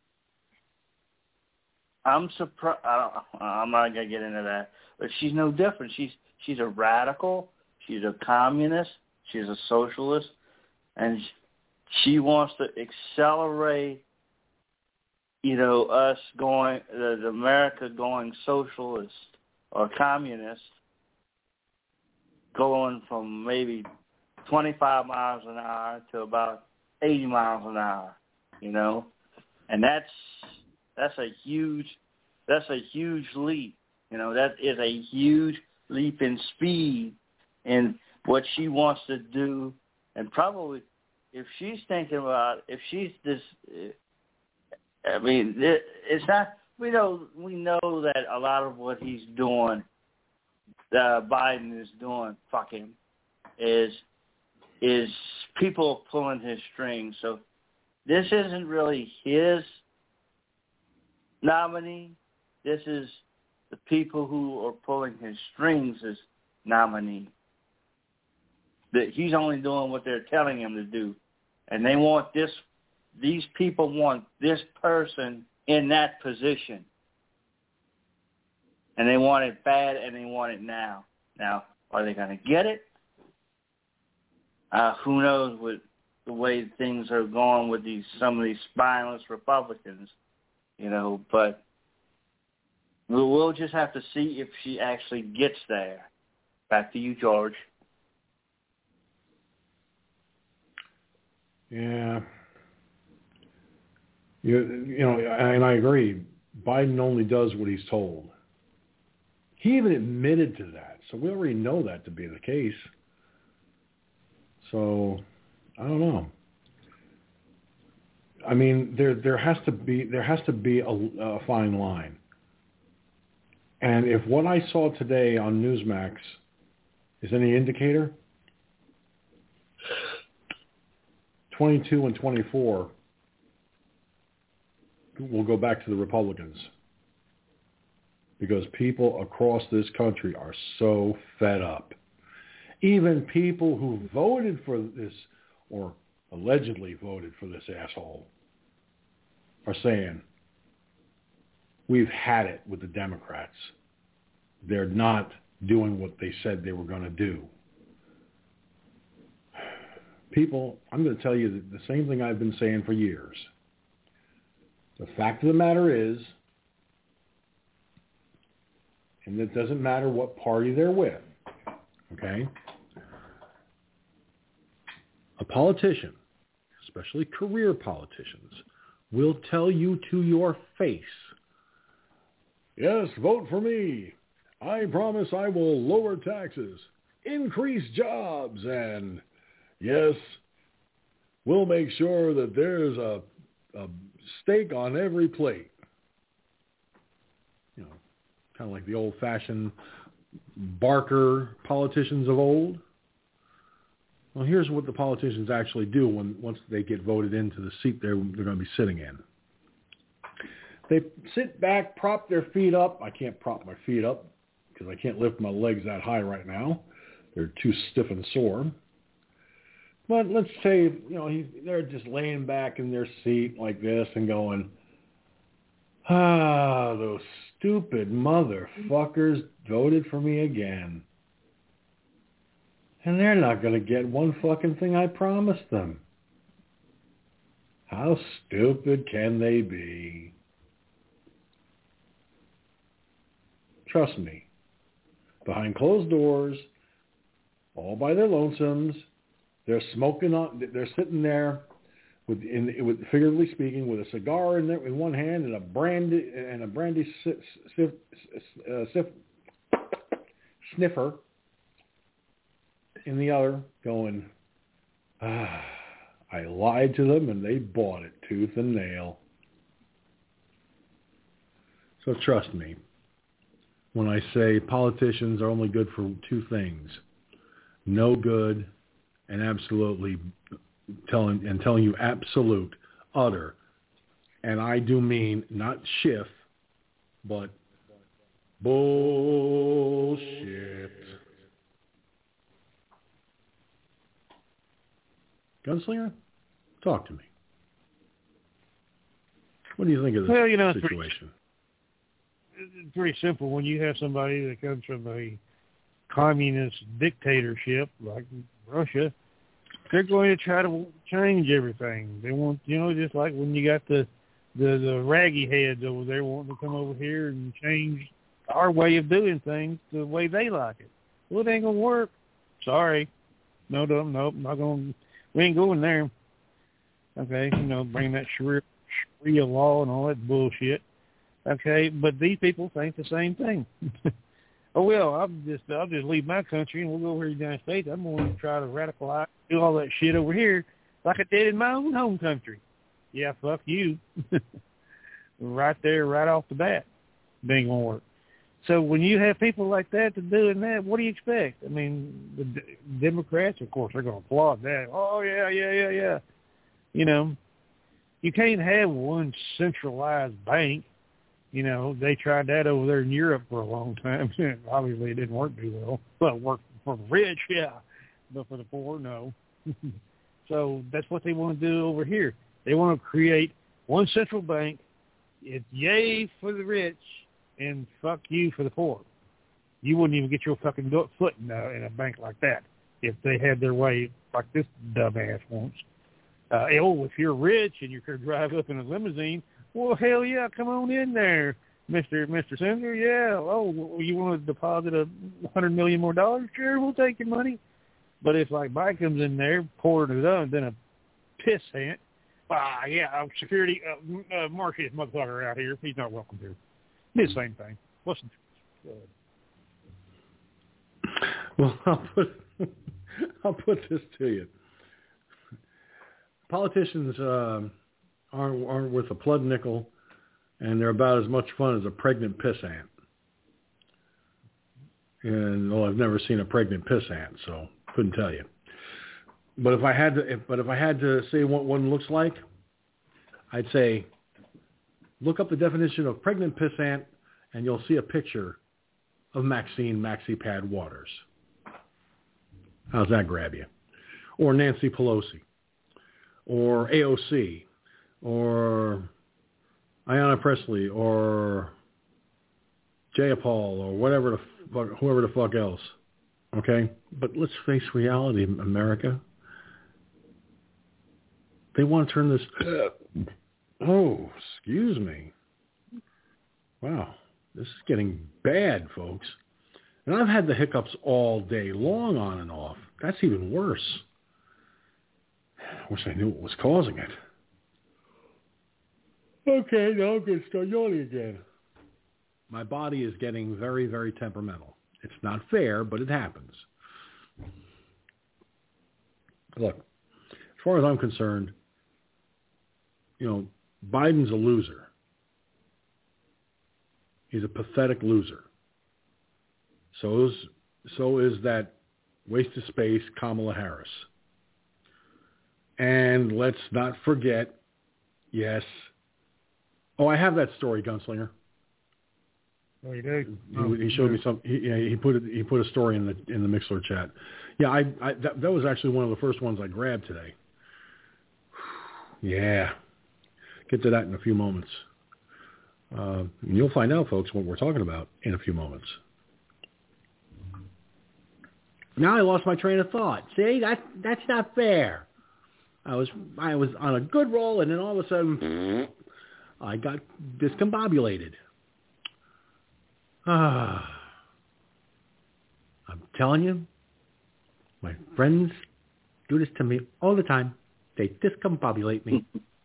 C: I'm surprised. I'm not going to get into that. But she's no different. She's she's a radical. She's a communist. She's a socialist. And she wants to accelerate, you know, us going, uh, America going socialist or communist, going from maybe twenty-five miles an hour to about eighty miles an hour, you know. And that's that's a huge that's a huge leap. You know, that is a huge leap in speed in what she wants to do. And probably, if she's thinking about, if she's this, I mean, it's not. We know we know that a lot of what he's doing, that Biden is doing, fuck him, is is people pulling his strings. So this isn't really his nominee. This is the people who are pulling his strings as nominee. That he's only doing what they're telling him to do. And they want this, these people want this person in that position. And they want it bad, and they want it now. Now, are they going to get it? Uh, who knows with the way things are going with these some of these spineless Republicans, you know, but we'll, we'll just have to see if she actually gets there. Back to you, George.
A: Yeah. You, you know, and I agree. Biden only does what he's told. He even admitted to that. So we already know that to be the case. So I don't know. I mean, there there has to be there has to be a, a fine line. And if what I saw today on Newsmax is any indicator, twenty-two and twenty-four will go back to the Republicans because people across this country are so fed up. Even people who voted for this or allegedly voted for this asshole are saying, we've had it with the Democrats. They're not doing what they said they were going to do. People, I'm going to tell you the same thing I've been saying for years. The fact of the matter is, and it doesn't matter what party they're with, okay? A politician, especially career politicians, will tell you to your face Yes, vote for me. I promise I will lower taxes, increase jobs, and yes, we'll make sure that there's a, a steak on every plate. You know, kind of like the old-fashioned barker politicians of old. Well, here's what the politicians actually do when once they get voted into the seat they're, they're going to be sitting in. They sit back, prop their feet up. I can't prop my feet up because I can't lift my legs that high right now. They're too stiff and sore. But let's say, you know, he, they're just laying back in their seat like this and going, ah, those stupid motherfuckers voted for me again. And they're not going to get one fucking thing I promised them. How stupid can they be? Trust me. Behind closed doors, all by their lonesomes, they're smoking on, they're sitting there with, in, with figuratively speaking, with a cigar in, there, in one hand and a brandy and a brandy sif, sif, uh, sif, sniffer in the other, going, ah, I lied to them and they bought it tooth and nail. So trust me when I say politicians are only good for two things: no good and absolutely telling and telling you absolute, utter, and I do mean not shift, but bullshit. Gunslinger, talk to me. What do you think of this
B: well, you know,
A: situation?
B: It's pretty, it's pretty simple. When you have somebody that comes from a communist dictatorship like Russia, they're going to try to change everything. They want, you know, just like when you got the, the, the raggy heads over there wanting to come over here and change our way of doing things the way they like it. Well, it ain't going to work. Sorry. No, no, nope, not going to. We ain't going there. Okay, you know, bring that Sharia, Sharia law and all that bullshit. Okay, but these people think the same thing. Oh well, I'll just I'll just leave my country and we'll go over to the United States. I'm going to try to radicalize, do all that shit over here like I did in my own home country. Yeah, fuck you. Right there, right off the bat, it ain't gonna work. So when you have people like that to doing that, what do you expect? I mean, the D- Democrats, of course, they're going to applaud that. Oh, yeah, yeah, yeah, yeah. You know, you can't have one centralized bank. You know, they tried that over there in Europe for a long time. Obviously, it didn't work too well. Well, it worked for the rich, yeah, but for the poor, no. So that's what they want to do over here. They want to create one central bank. It's yay for the rich and fuck you for the poor. You wouldn't even get your fucking foot in a, in a bank like that if they had their way like this dumbass wants. Uh, oh, if you're rich and you could drive up in a limousine, well, hell yeah, come on in there, Mister Mister Senator. Yeah. Oh, you want to deposit a hundred million more dollars? Sure, we'll take your money. But if like Mike comes in there pouring it on, then a piss ant. Ah, yeah, uh, security, uh, uh, mark his motherfucker out here. He's not welcome here. It's the same thing. Listen.
A: Well, I'll put I'll put this to you. Politicians um, aren't aren't worth a plug nickel, and they're about as much fun as a pregnant piss ant. And well, I've never seen a pregnant piss ant, so couldn't tell you. But if I had to, if, but if I had to say what one looks like, I'd say, look up the definition of pregnant piss ant, and you'll see a picture of Maxine Maxi Pad Waters. How's that grab you? Or Nancy Pelosi, or A O C, or Ayanna Pressley, or Jayapal, or whatever the fuck, whoever the fuck else. Okay, but let's face reality, America. They want to turn this. Oh, excuse me. Wow, this is getting bad, folks. And I've had the hiccups all day long, on and off. That's even worse. I wish I knew what was causing it. Okay, now I'm going to start yawning again. My body is getting very, very temperamental. It's not fair, but it happens. Look, as far as I'm concerned, you know, Biden's a loser. He's a pathetic loser. So is, so is that waste of space Kamala Harris. And let's not forget, yes. Oh, I have that story, Gunslinger.
B: Oh, you do?
A: He,
B: Oh,
A: he showed
B: yeah.
A: me some. He, yeah, he put it, he put a story in the in the Mixler chat. Yeah, I, I that, that was actually one of the first ones I grabbed today. Yeah, get to that in a few moments. Uh, and you'll find out, folks, what we're talking about in a few moments. Now I lost my train of thought. See, that that's not fair. I was I was on a good roll, and then all of a sudden, I got discombobulated. Ah, I'm telling you, my friends do this to me all the time. They discombobulate me.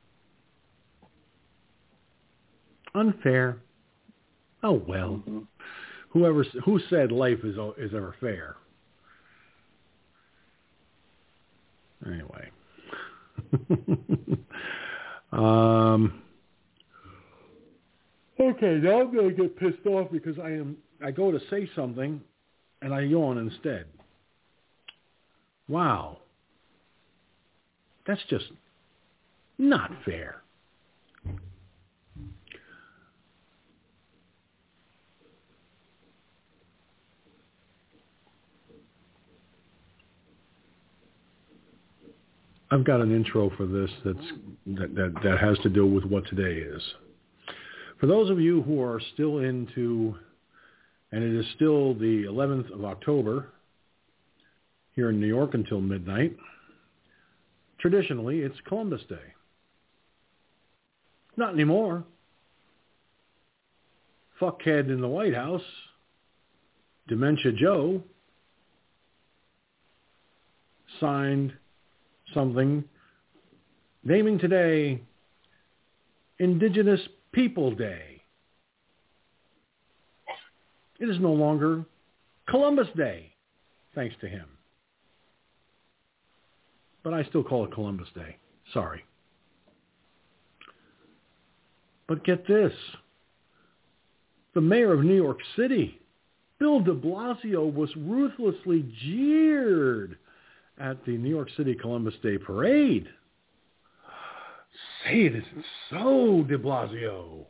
A: Unfair. Oh well. Mm-hmm. Whoever who said life is is ever fair? Anyway. um. Okay, now I'm going to get pissed off because I am. I go to say something, and I yawn instead. Wow. That's just not fair. I've got an intro for this that's that, that, that has to do with what today is. For those of you who are still into, and it is still the eleventh of October here in New York until midnight, traditionally it's Columbus Day. Not anymore. Fuckhead in the White House, Dementia Joe, signed something naming today Indigenous People Day. It is no longer Columbus Day, thanks to him. But I still call it Columbus Day. Sorry. But get this. The mayor of New York City, Bill de Blasio, was ruthlessly jeered at the New York City Columbus Day Parade. Say it isn't so, de Blasio.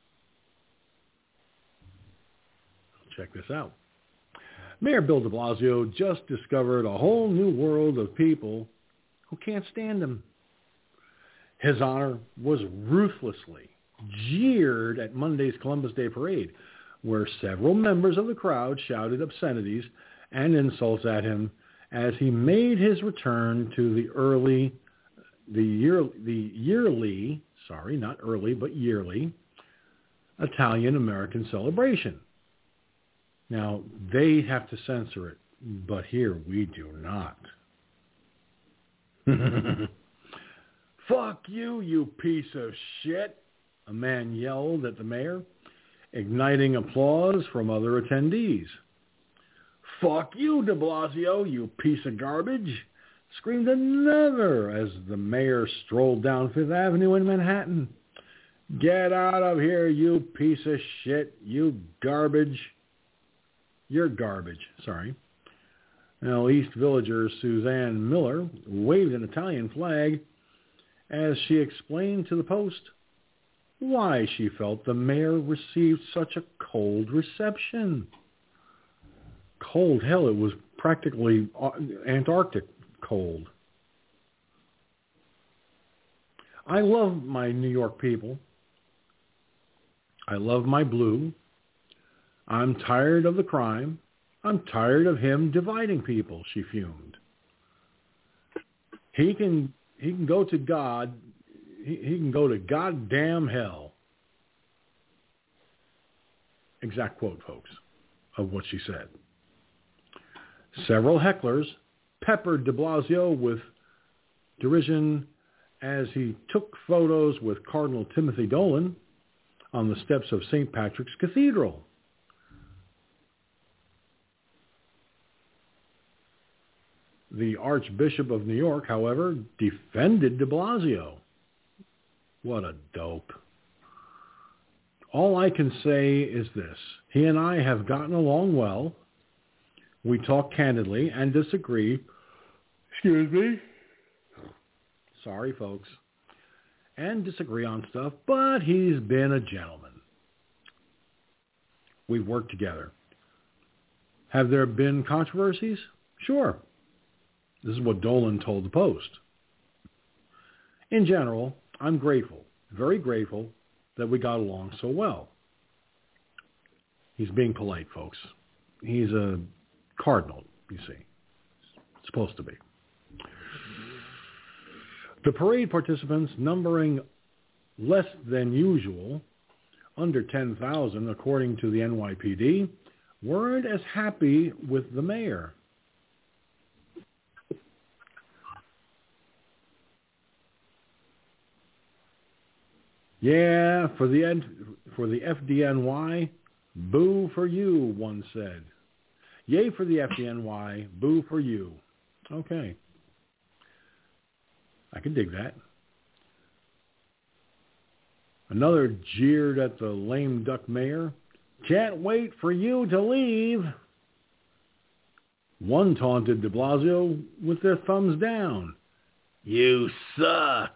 A: Check this out. Mayor Bill de Blasio just discovered a whole new world of people who can't stand him. His Honor was ruthlessly jeered at Monday's Columbus Day Parade, where several members of the crowd shouted obscenities and insults at him as he made his return to the early, the year, the yearly, sorry, not early, but yearly, Italian-American celebration. Now, they have to censor it, but here we do not. Fuck you, you piece of shit, a man yelled at the mayor, igniting applause from other attendees. Fuck you, de Blasio, you piece of garbage, screamed another as the mayor strolled down Fifth Avenue in Manhattan. Get out of here, you piece of shit, you garbage. You're garbage, sorry. Now, East Villager Suzanne Miller waved an Italian flag as she explained to the Post why she felt the mayor received such a cold reception. Cold, hell, it was practically Antarctic cold. I love my New York people. I love my blue. I'm tired of the crime. I'm tired of him dividing people, she fumed. He can he can go to God. He, he can go to goddamn hell. Exact quote, folks, of what she said. Several hecklers peppered de Blasio with derision as he took photos with Cardinal Timothy Dolan, on the steps of Saint Patrick's Cathedral. The Archbishop of New York, however, defended de Blasio. What a dope. All I can say is this. He and I have gotten along well. We talk candidly and disagree. Excuse me. Sorry, folks. And disagree on stuff, but he's been a gentleman. We've worked together. Have there been controversies? Sure. This is what Dolan told the Post. In general, I'm grateful, very grateful, that we got along so well. He's being polite, folks. He's a cardinal, you see. Supposed to be. The parade participants, numbering less than usual, under ten thousand according to the N Y P D, weren't as happy with the mayor. Yeah, for the for the F D N Y, boo for you, one said. Yay for the F D N Y, boo for you. Okay. I can dig that. Another jeered at the lame duck mayor. Can't wait for you to leave. One taunted de Blasio with their thumbs down. You suck.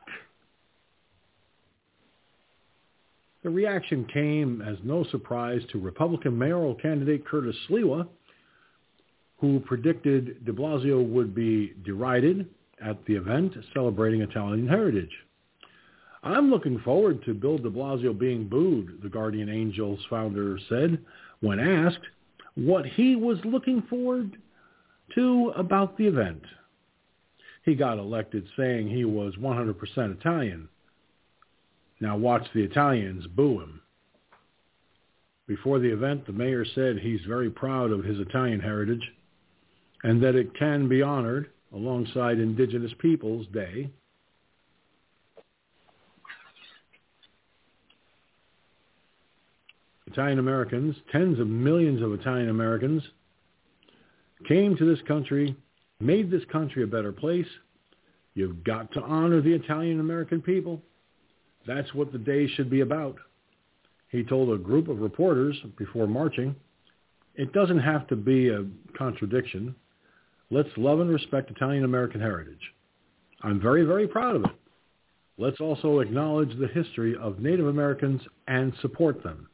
A: The reaction came as no surprise to Republican mayoral candidate Curtis Sliwa, who predicted de Blasio would be derided at the event celebrating Italian heritage. I'm looking forward to Bill de Blasio being booed, the Guardian Angels founder said when asked what he was looking forward to about the event. He got elected saying he was one hundred percent Italian. Now watch the Italians boo him. Before the event, the mayor said he's very proud of his Italian heritage and that it can be honored alongside Indigenous Peoples Day. Italian Americans, tens of millions of Italian Americans, came to this country, made this country a better place. You've got to honor the Italian American people. That's what the day should be about. He told a group of reporters before marching, it doesn't have to be a contradiction. Let's love and respect Italian American heritage. I'm very, very proud of it. Let's also acknowledge the history of Native Americans and support them.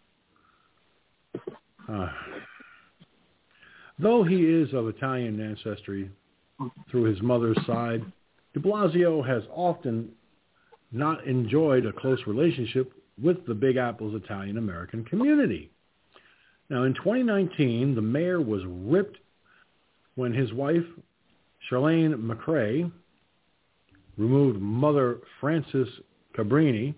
A: Uh, though he is of Italian ancestry through his mother's side, de Blasio has often not enjoyed a close relationship with the Big Apple's Italian American community. Now, in twenty nineteen, the mayor was ripped when his wife, Charlene McRae, removed Mother Frances Cabrini,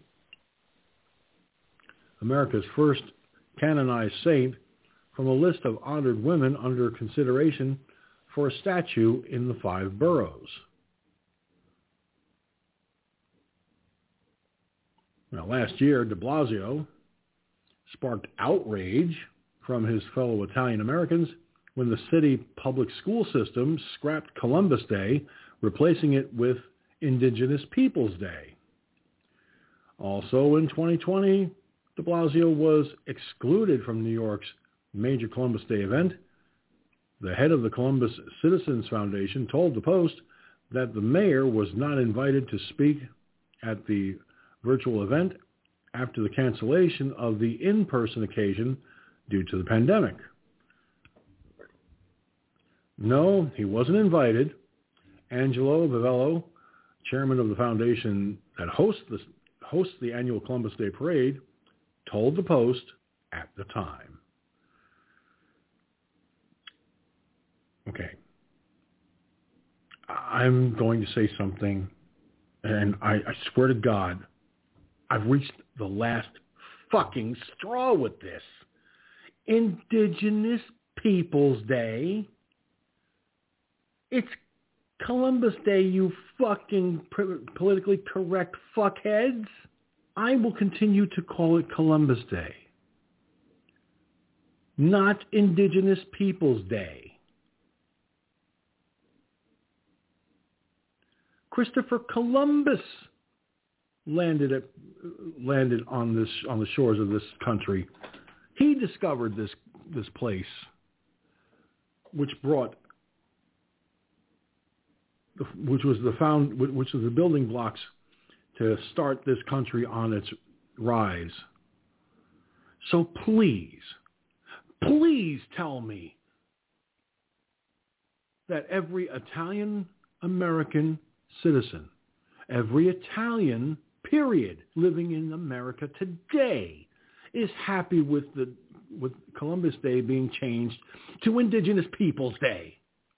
A: America's first canonized saint, from a list of honored women under consideration for a statue in the five boroughs. Now, last year, de Blasio sparked outrage from his fellow Italian Americans when the city public school system scrapped Columbus Day, replacing it with Indigenous Peoples Day. Also in twenty twenty, de Blasio was excluded from New York's major Columbus Day event. The head of the Columbus Citizens Foundation told the Post that the mayor was not invited to speak at the virtual event after the cancellation of the in-person occasion due to the pandemic. No, he wasn't invited. Angelo Vivello, chairman of the foundation that hosts the, hosts the annual Columbus Day Parade, told the Post at the time. Okay. I'm going to say something, and I, I swear to God, I've reached the last fucking straw with this. Indigenous Peoples Day. It's Columbus Day, you fucking politically correct fuckheads. I will continue to call it Columbus Day, not Indigenous Peoples Day. Christopher Columbus landed at, landed on this on the shores of this country. He discovered this this place, which brought, which was the found, which was the building blocks to start this country on its rise. So please, please tell me that every Italian American citizen, every Italian, period, living in America today is happy with the with Columbus Day being changed to Indigenous Peoples Day.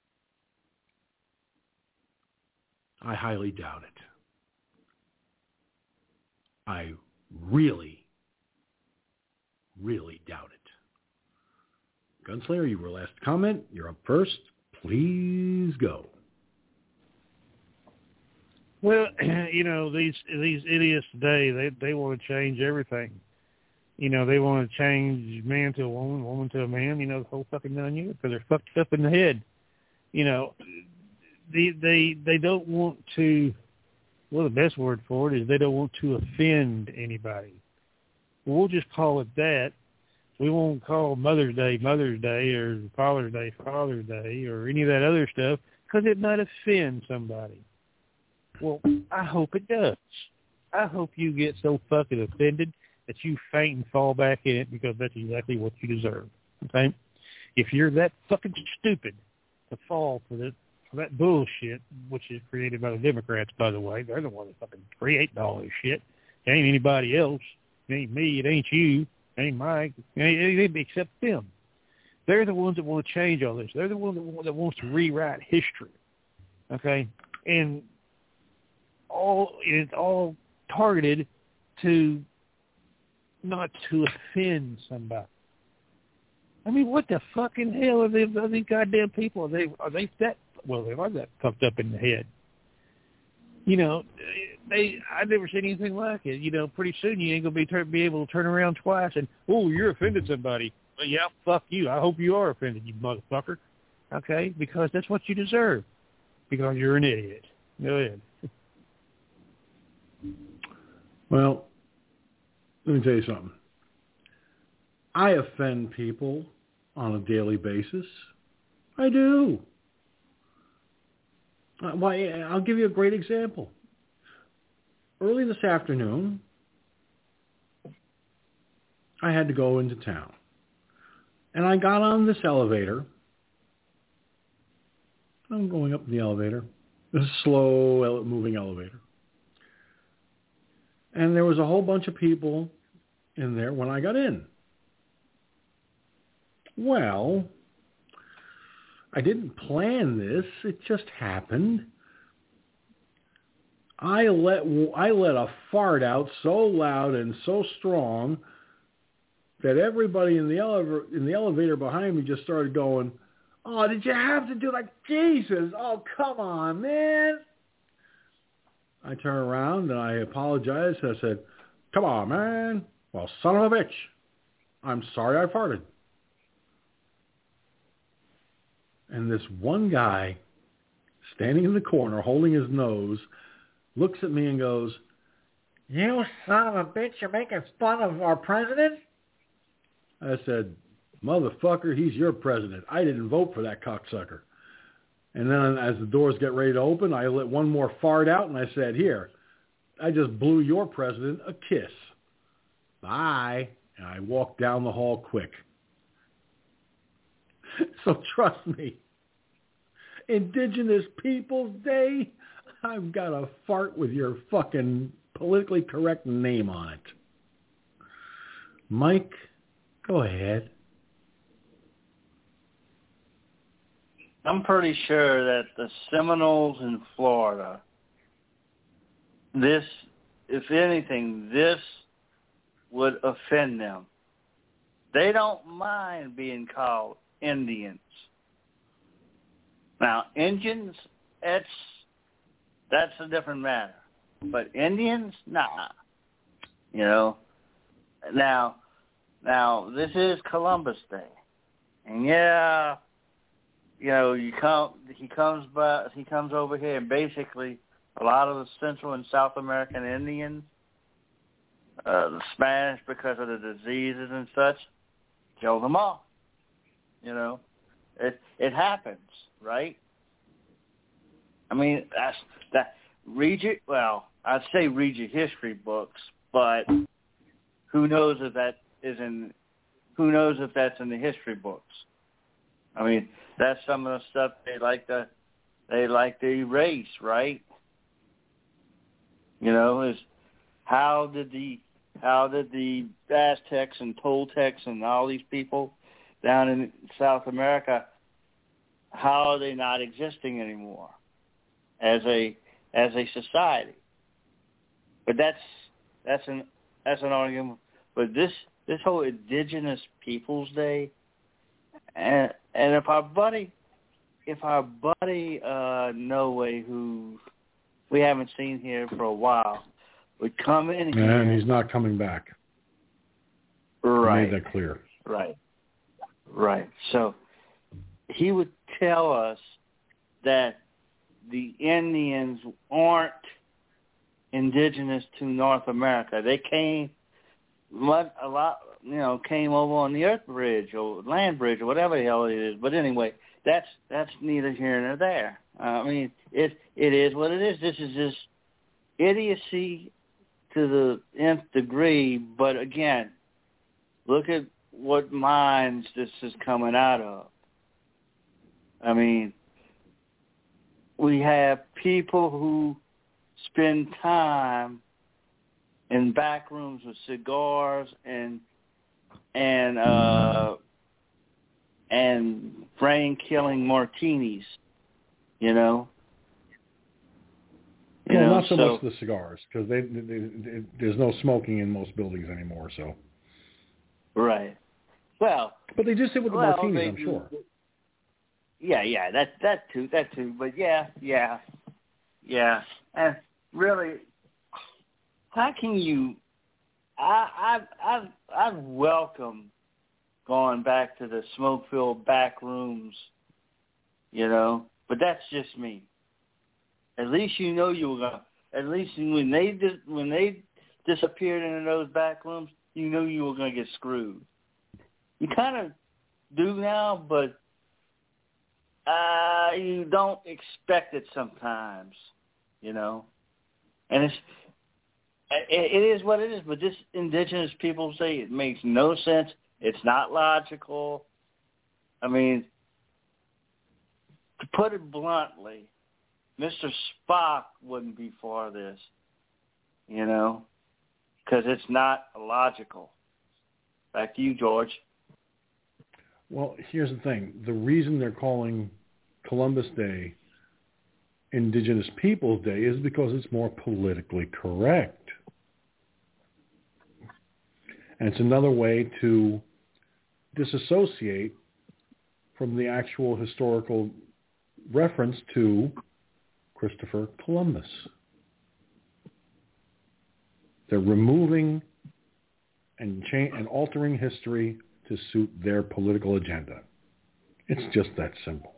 A: I highly doubt it. I really, really doubt it. Gunslinger, you were last to comment. You're up first. Please go.
B: Well, you know, these these idiots today, they they want to change everything. You know, they want to change man to a woman, woman to a man, you know, the whole fucking nine years, because they're fucked up in the head. You know, they, they, they don't want to, well, the best word for it is they don't want to offend anybody. We'll just call it that. We won't call Mother's Day Mother's Day or Father's Day Father's Day or any of that other stuff because it might offend somebody. Well, I hope it does. I hope you get so fucking offended that you faint and fall back in it because that's exactly what you deserve. Okay? If you're that fucking stupid to fall for, this, for that bullshit, which is created by the Democrats, by the way, they're the ones that fucking create all this shit. It ain't anybody else. It ain't me. It ain't you. It ain't Mike. It ain't anybody except them. They're the ones that want to change all this. They're the ones that, that wants to rewrite history. Okay? And all it's all targeted to not to offend somebody. I mean, what the fucking hell are, they, are these goddamn people? Are they are they that well? They are that fucked up in the head. You know, they I've never seen anything like it. You know, pretty soon you ain't gonna be be able to turn around twice and oh, you're offended somebody. Well, yeah, fuck you. I hope you are offended, you motherfucker. Okay, because that's what you deserve. Because you're an idiot. Go ahead.
A: Well, let me tell you something. I offend people on a daily basis. I do. Why? I'll give you a great example. Early this afternoon, I had to go into town. And I got on this elevator. I'm going up in the elevator. This is a slow moving elevator. And there was a whole bunch of people in there when I got in. Well, I didn't plan this. It just happened. I let I let a fart out so loud and so strong that everybody in the elevator in the elevator behind me just started going, "Oh, did you have to do like Jesus? Oh, come on, man!" I turned around and I apologized. I said, "Come on, man. Well, son of a bitch. I'm sorry I farted." And this one guy standing in the corner holding his nose looks at me and goes, "You son of a bitch, you're making fun of our president?" I said, "Motherfucker, he's your president. I didn't vote for that cocksucker." And then as the doors get ready to open, I let one more fart out and I said, "Here, I just blew your president a kiss. Bye." And I walked down the hall quick. So trust me, Indigenous Peoples Day, I've got a fart with your fucking politically correct name on it. Mike, go ahead.
C: I'm pretty sure that the Seminoles in Florida, this, if anything, this would offend them. They don't mind being called Indians. Now, Indians, that's, that's a different matter. But Indians, nah. You know. Now, now this is Columbus Day, and yeah, you know, you come. He comes by. He comes over here, and basically, a lot of the Central and South American Indians, uh, the Spanish, because of the diseases and such, kill them off. You know, it it happens, right? I mean, that's that. Read your well, I'd say read your history books, but who knows if that is in? Who knows if that's in the history books? I mean, that's some of the stuff they like to they like to erase, right? You know, is how did the how did the Aztecs and Toltecs and all these people down in South America, how are they not existing anymore as a as a society? But that's that's an that's an argument. But this this whole Indigenous Peoples Day, and and if our buddy if our buddy uh, No Way, who we haven't seen here for a while, would come in here,
A: and he's not coming back.
C: Right.
A: I made that clear.
C: Right. Right. So he would tell us that the Indians aren't indigenous to North America. They came a lot, you know, came over on the Earth Bridge or Land Bridge or whatever the hell it is. But anyway, that's that's neither here nor there. Uh, I mean, it it is what it is. This is just idiocy to the nth degree. But again, look at what minds this is coming out of. I mean, we have people who spend time in back rooms with cigars and and uh, and brain-killing martinis. You know. You
A: well,
C: know,
A: not so,
C: so
A: much the cigars, because they, they, they, there's no smoking in most buildings anymore. So.
C: Right. Well.
A: But they just sit with the
C: well,
A: martinis,
C: they,
A: I'm sure.
C: Yeah, yeah, that that too, that too. But yeah, yeah, yeah. And really, how can you? I I I I welcome going back to the smoke-filled back rooms, you know. But that's just me. At least you know you were gonna. At least when they dis, when they disappeared into those back rooms, you knew you were gonna get screwed. You kind of do now, but uh, you don't expect it sometimes, you know. And it's it, it is what it is. But this indigenous people say it makes no sense. It's not logical. I mean, to put it bluntly, Mister Spock wouldn't be for this, you know, because it's not logical. Back to you, George.
A: Well, here's the thing. The reason they're calling Columbus Day Indigenous Peoples Day is because it's more politically correct. And it's another way to disassociate from the actual historical reference to Christopher Columbus. They're removing and cha- and altering history to suit their political agenda. It's just that simple.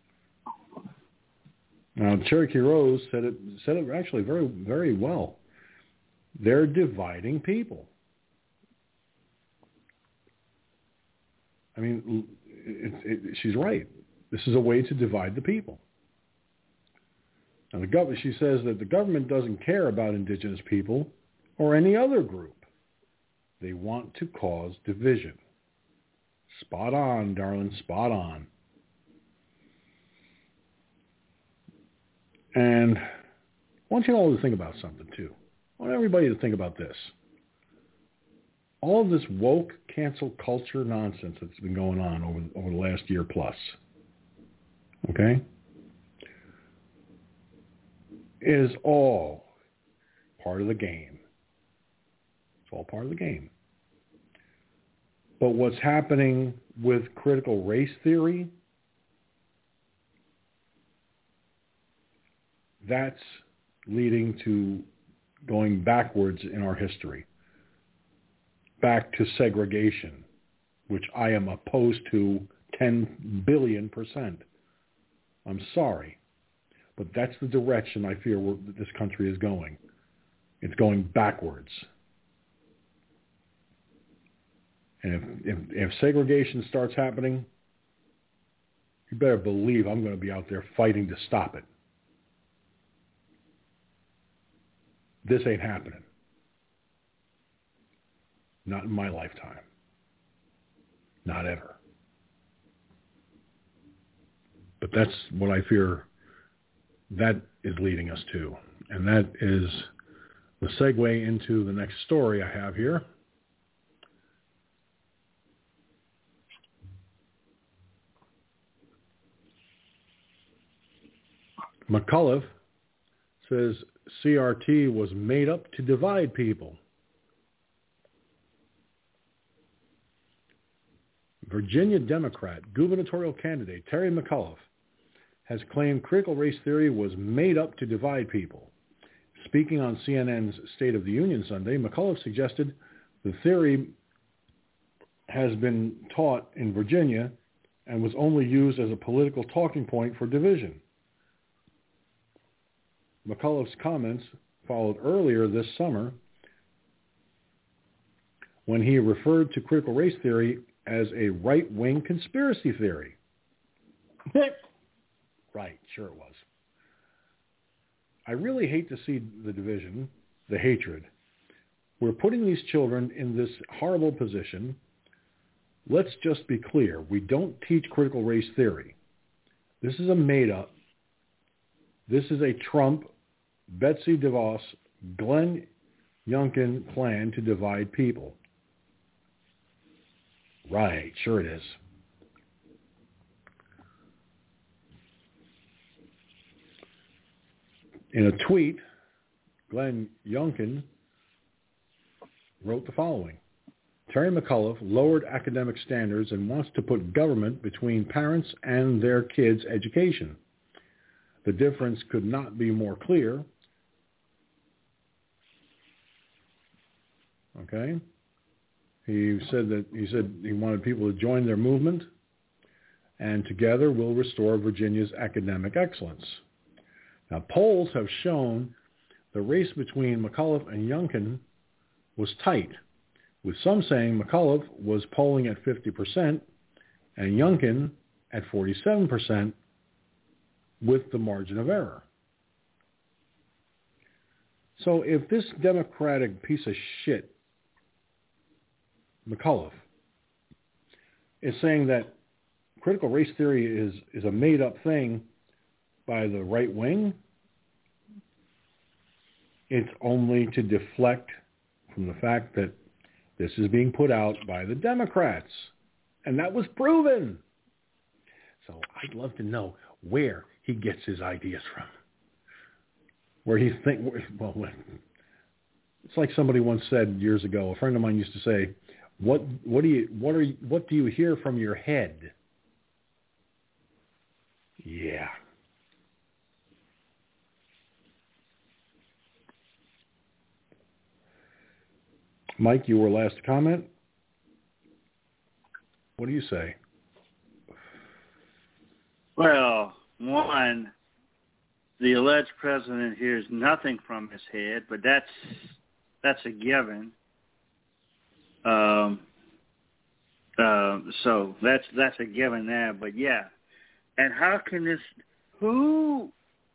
A: Now, Cherokee Rose said it said it actually very, very well. They're dividing people. I mean, it, it, she's right. This is a way to divide the people. Now, the gov- she says that the government doesn't care about indigenous people or any other group. They want to cause division. Spot on, darling, spot on. And I want you all to think about something, too. I want everybody to think about this. All of this woke cancel culture nonsense that's been going on over, over the last year plus, okay, is all part of the game. It's all part of the game. But what's happening with critical race theory, that's leading to going backwards in our history. back to segregation, which I am opposed to ten billion percent. I'm sorry, but that's the direction I fear we're, this country is going. It's going backwards. And if, if, if segregation starts happening, you better believe I'm going to be out there fighting to stop it. This ain't happening. Not in my lifetime. Not ever. But that's what I fear that is leading us to. And that is the segue into the next story I have here. McCullough says C R T was made up to divide people. Virginia Democrat gubernatorial candidate Terry McAuliffe has claimed critical race theory was made up to divide people. Speaking on C N N's State of the Union Sunday, McAuliffe suggested the theory has been taught in Virginia and was only used as a political talking point for division. McAuliffe's comments followed earlier this summer when he referred to critical race theory as a right-wing conspiracy theory. Right, sure it was. I really hate to see the division, the hatred. We're putting these children in this horrible position. Let's just be clear. We don't teach critical race theory. This is a made-up. This is a Trump, Betsy DeVos, Glenn Youngkin plan to divide people. Right, sure it is. In a tweet, Glenn Youngkin wrote the following. Terry McAuliffe lowered academic standards and wants to put government between parents and their kids' education. The difference could not be more clear. Okay. He said that he said he wanted people to join their movement, and together we'll restore Virginia's academic excellence. Now, polls have shown the race between McAuliffe and Youngkin was tight, with some saying McAuliffe was polling at fifty percent and Youngkin at forty-seven percent with the margin of error. So if this Democratic piece of shit, McAuliffe, is saying that critical race theory is, is a made-up thing by the right wing, it's only to deflect from the fact that this is being put out by the Democrats. And that was proven. So I'd love to know where he gets his ideas from. Where he think, well, it's like somebody once said years ago, a friend of mine used to say, what, what do you, what are you, what do you hear from your head? Yeah. Mike, you were last to comment. What do you say?
C: Well, one, the alleged president hears nothing from his head, but that's that's a given. Um, uh, so that's that's a given there. But yeah, and how can this? Who?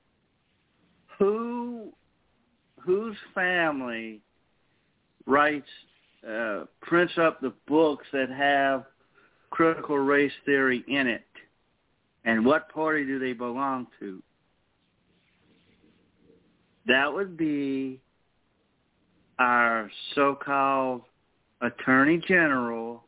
C: Who? Whose family writes, uh, prints up the books that have critical race theory in it? And what party do they belong to? That would be our so-called Attorney General,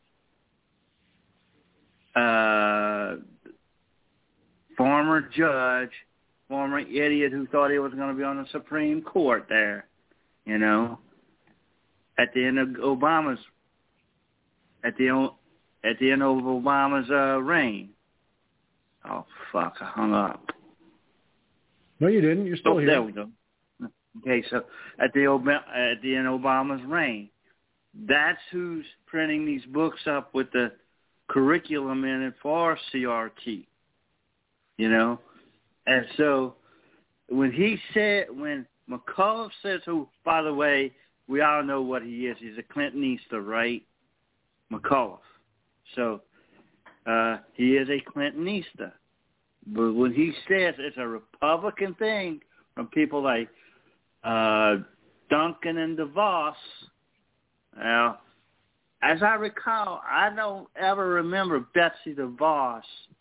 C: uh, former judge, former idiot who thought he was going to be on the Supreme Court there, you know, at the end of Obama's, at the at the end of Obama's uh, reign. Oh, fuck, I hung up.
A: No, you didn't. You're still
C: oh,
A: here.
C: There we go. Okay, so at the at the end of Obama's reign, that's who's printing these books up with the curriculum in it for C R T. You know? And so when he said, when McAuliffe says, who, by the way, we all know what he is. He's a Clintonista, right? McAuliffe. So uh, he is a Clintonista. But when he says it's a Republican thing from people like uh, Duncan and DeVos, now, as I recall, I don't ever remember Betsy DeVos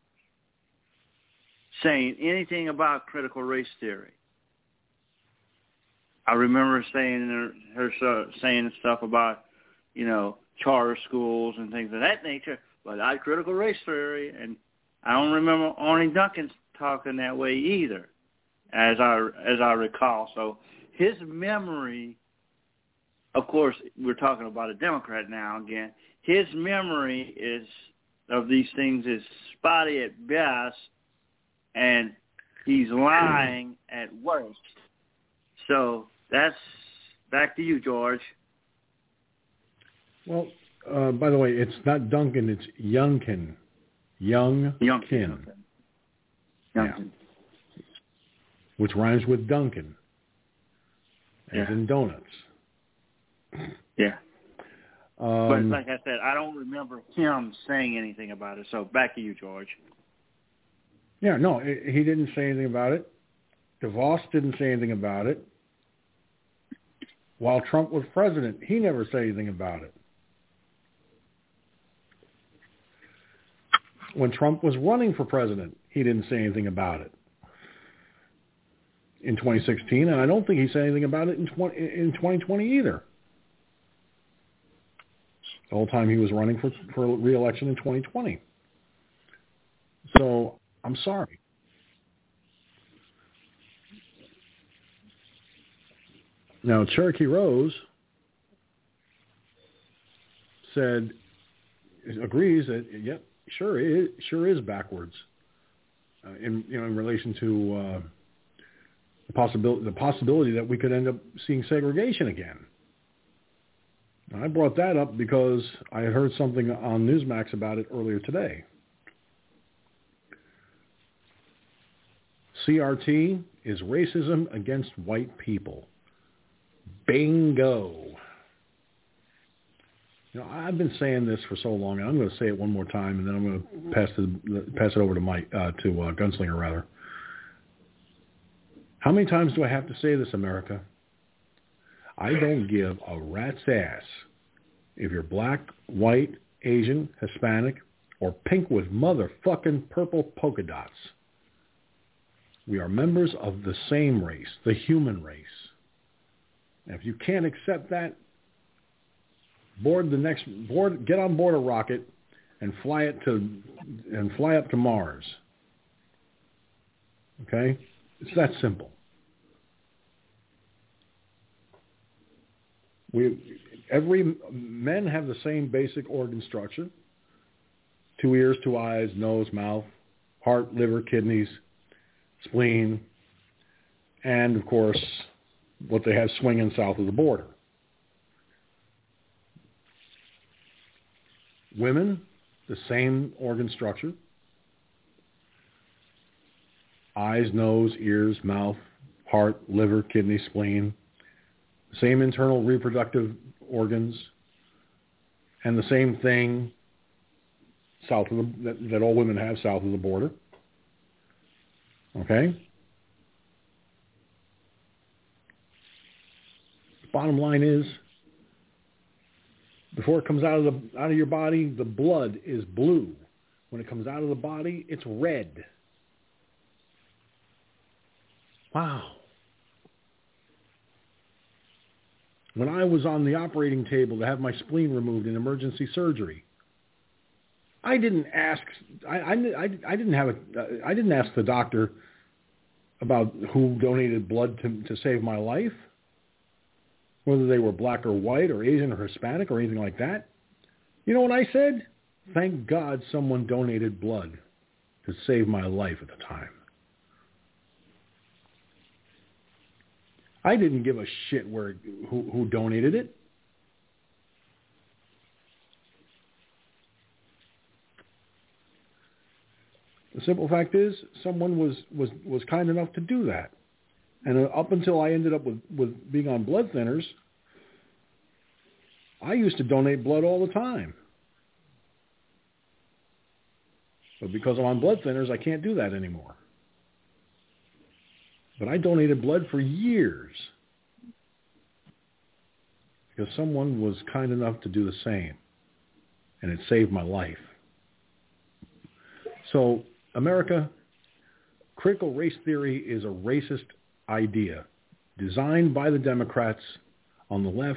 C: saying anything about critical race theory. I remember saying her, her saying stuff about, you know, charter schools and things of that nature, but I critical race theory, and I don't remember Arnie Duncan talking that way either, as I as I recall. So his memory, of course, we're talking about a Democrat now again. His memory is of these things is spotty at best, and he's lying at worst. So that's back to you, George.
A: Well, uh, by the way, it's not Duncan, it's Youngkin. Youngkin.
C: Youngkin.
A: Yeah. Which rhymes with Duncan, as
C: yeah.
A: in donuts.
C: Yeah.
A: Um,
C: but like I said, I don't remember him saying anything about it. So back to you, George.
A: Yeah, no, he didn't say anything about it. DeVos didn't say anything about it. While Trump was president, he never said anything about it. When Trump was running for president, he didn't say anything about it in twenty sixteen, and I don't think he said anything about it in twenty twenty either. The whole time he was running for, for re-election in twenty twenty. So, I'm sorry. Now, Cherokee Rose said, agrees that, yep, sure it sure is backwards uh, in you know in relation to uh, the possibility the possibility that we could end up seeing segregation again. And I brought that up because I had heard something on Newsmax about it earlier today. C R T is racism against white people. Bingo. You know, I've been saying this for so long, and I'm going to say it one more time, and then I'm going to pass the pass it over to Mike uh, to uh, Gunslinger rather. How many times do I have to say this, America? I don't give a rat's ass if you're black, white, Asian, Hispanic, or pink with motherfucking purple polka dots. We are members of the same race, the human race. And if you can't accept that, board the next board, get on board a rocket and fly it to and fly up to Mars. Okay? It's that simple. We every men have the same basic organ structure. Two ears, two eyes, nose, mouth, heart, liver, kidneys, spleen, and of course what they have swinging south of the border. Women, the same organ structure. Eyes, nose, ears, mouth, heart, liver, kidney, spleen. Same internal reproductive organs. And the same thing south of the, that, that all women have south of the border. Okay? Bottom line is, before it comes out of the out of your body, the blood is blue. When it comes out of the body, it's red. Wow. When I was on the operating table to have my spleen removed in emergency surgery, I didn't ask. I I, I didn't have a. I didn't ask the doctor about who donated blood to to save my life, whether they were black or white or Asian or Hispanic or anything like that. You know what I said? Thank God someone donated blood to save my life at the time. I didn't give a shit where who, who donated it. The simple fact is, someone was, was, was kind enough to do that. And up until I ended up with, with being on blood thinners, I used to donate blood all the time. But because I'm on blood thinners, I can't do that anymore. But I donated blood for years because someone was kind enough to do the same, and it saved my life. So, America, critical race theory is a racist idea designed by the Democrats on the left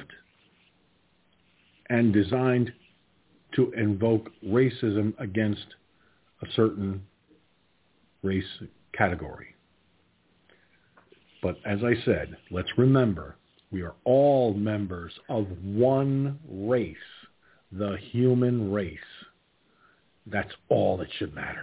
A: and designed to invoke racism against a certain race category. But as I said, let's remember, we are all members of one race, the human race. That's all that should matter.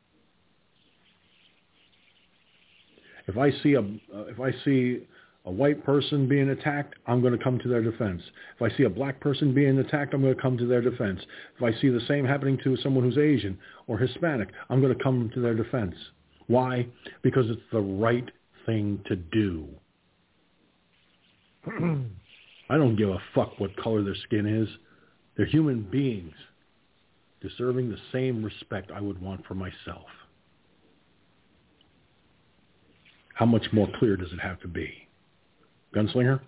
A: If I see a uh, if I see a white person being attacked, I'm going to come to their defense. If I see a black person being attacked, I'm going to come to their defense. If I see the same happening to someone who's Asian or Hispanic, I'm going to come to their defense. Why? Because it's the right thing to do. I don't give a fuck what color their skin is. They're human beings deserving the same respect I would want for myself. How much more clear does it have to be? Gunslinger?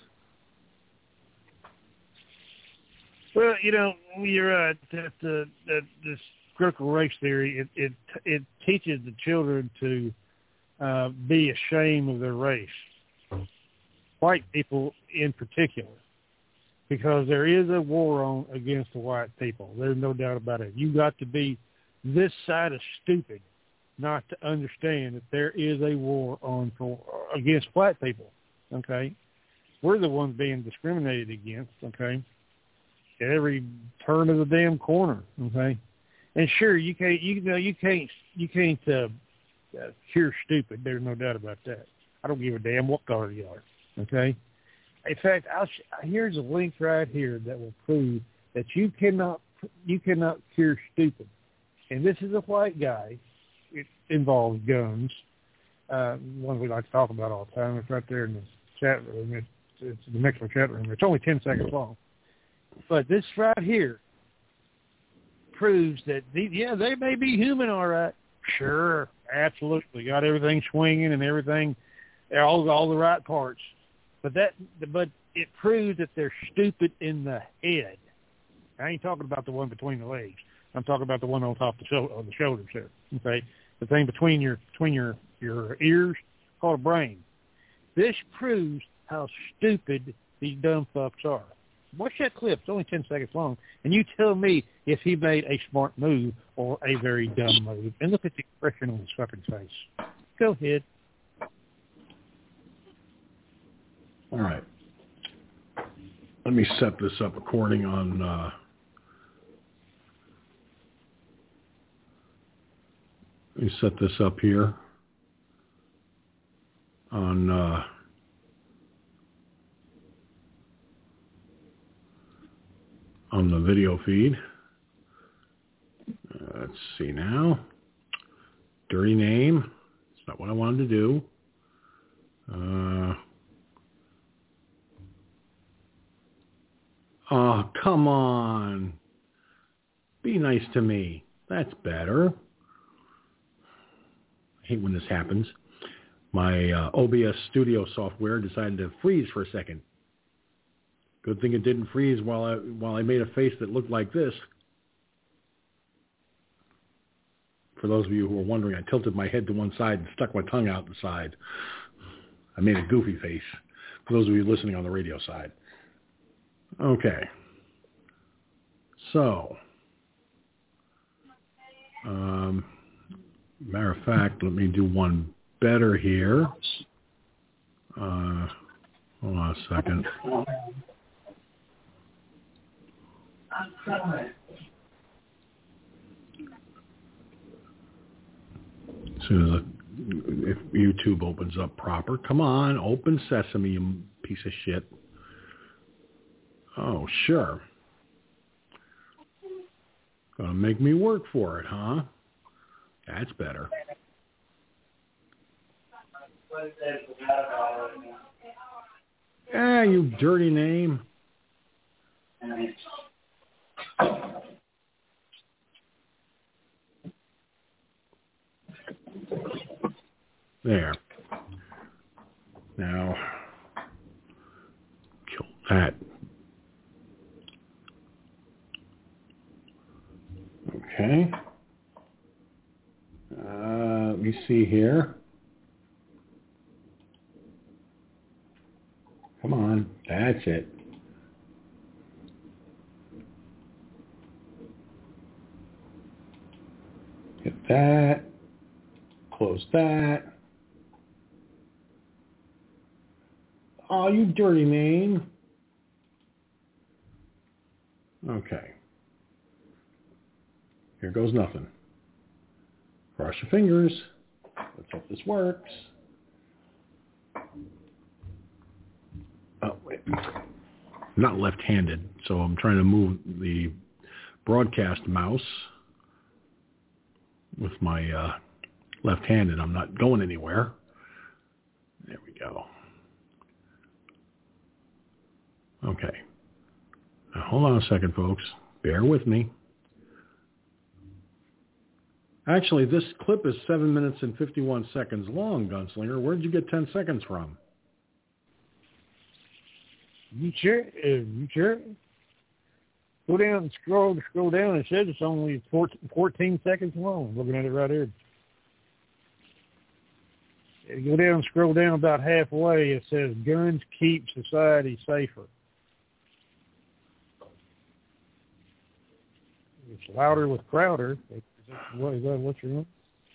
B: Well, you know, you're right. That, uh, that this critical race theory, it, it, it teaches the children to uh, be ashamed of their race. White people in particular. Because there is a war on against the white people. There's no doubt about it. You got to be this side of stupid not to understand that there is a war on for, against white people. Okay, we're the ones being discriminated against. Okay, at every turn of the damn corner. Okay, and sure you can't you know you can't you can't uh, uh, cure stupid. There's no doubt about that. I don't give a damn what color you are. Okay. In fact, I'll sh- here's a link right here that will prove that you cannot you cannot cure stupid. And this is a white guy. It involves guns. Uh, one we like to talk about all the time. It's right there in the chat room. It's, it's the Mixler chat room. It's only ten seconds long. But this right here proves that, the, yeah, they may be human, all right. Sure, absolutely. Got everything swinging and everything, all, all the right parts. But that, but it proves that they're stupid in the head. I ain't talking about the one between the legs. I'm talking about the one on top of the, shoulder, of the shoulders there. Okay, the thing between your between your your ears called a brain. This proves how stupid these dumb fucks are. Watch that clip. It's only ten seconds long, and you tell me if he made a smart move or a very dumb move. And look at the expression on his fucking face. Go ahead.
A: All right. Let me set this up according on uh, let me set this up here on uh, on the video feed. Uh, let's see now. Dirty name. It's not what I wanted to do. Uh, Oh, come on. Be nice to me. That's better. I hate when this happens. My uh, O B S Studio software decided to freeze for a second. Good thing it didn't freeze while I, while I made a face that looked like this. For those of you who are wondering, I tilted my head to one side and stuck my tongue out the side. I made a goofy face. For those of you listening on the radio side. Okay, so, um, matter of fact, let me do one better here. Uh, hold on a second. As soon as a, if YouTube opens up proper, come on, open sesame, you piece of shit. Oh, sure. Gonna make me work for it, huh? That's better. Ah, you dirty name. There. Now, kill that. Okay. Uh, let me see here. Come on. That's it. Hit that. Close that. Oh, you dirty name. Okay. Here goes nothing. Cross your fingers. Let's hope this works. Oh, wait. I'm not left-handed, so I'm trying to move the broadcast mouse with my uh, left-handed. I'm not going anywhere. There we go. Okay. Now, hold on a second, folks. Bear with me. Actually, this clip is seven minutes and fifty-one seconds long, Gunslinger. Where did you get ten seconds from?
B: You sure? Uh, you sure? Go down and scroll, scroll down. It says it's only fourteen seconds long. Looking at it right here. Go down and scroll down about halfway. It says guns keep society safer. It's louder with Crowder. Is that, what, is that what you're doing?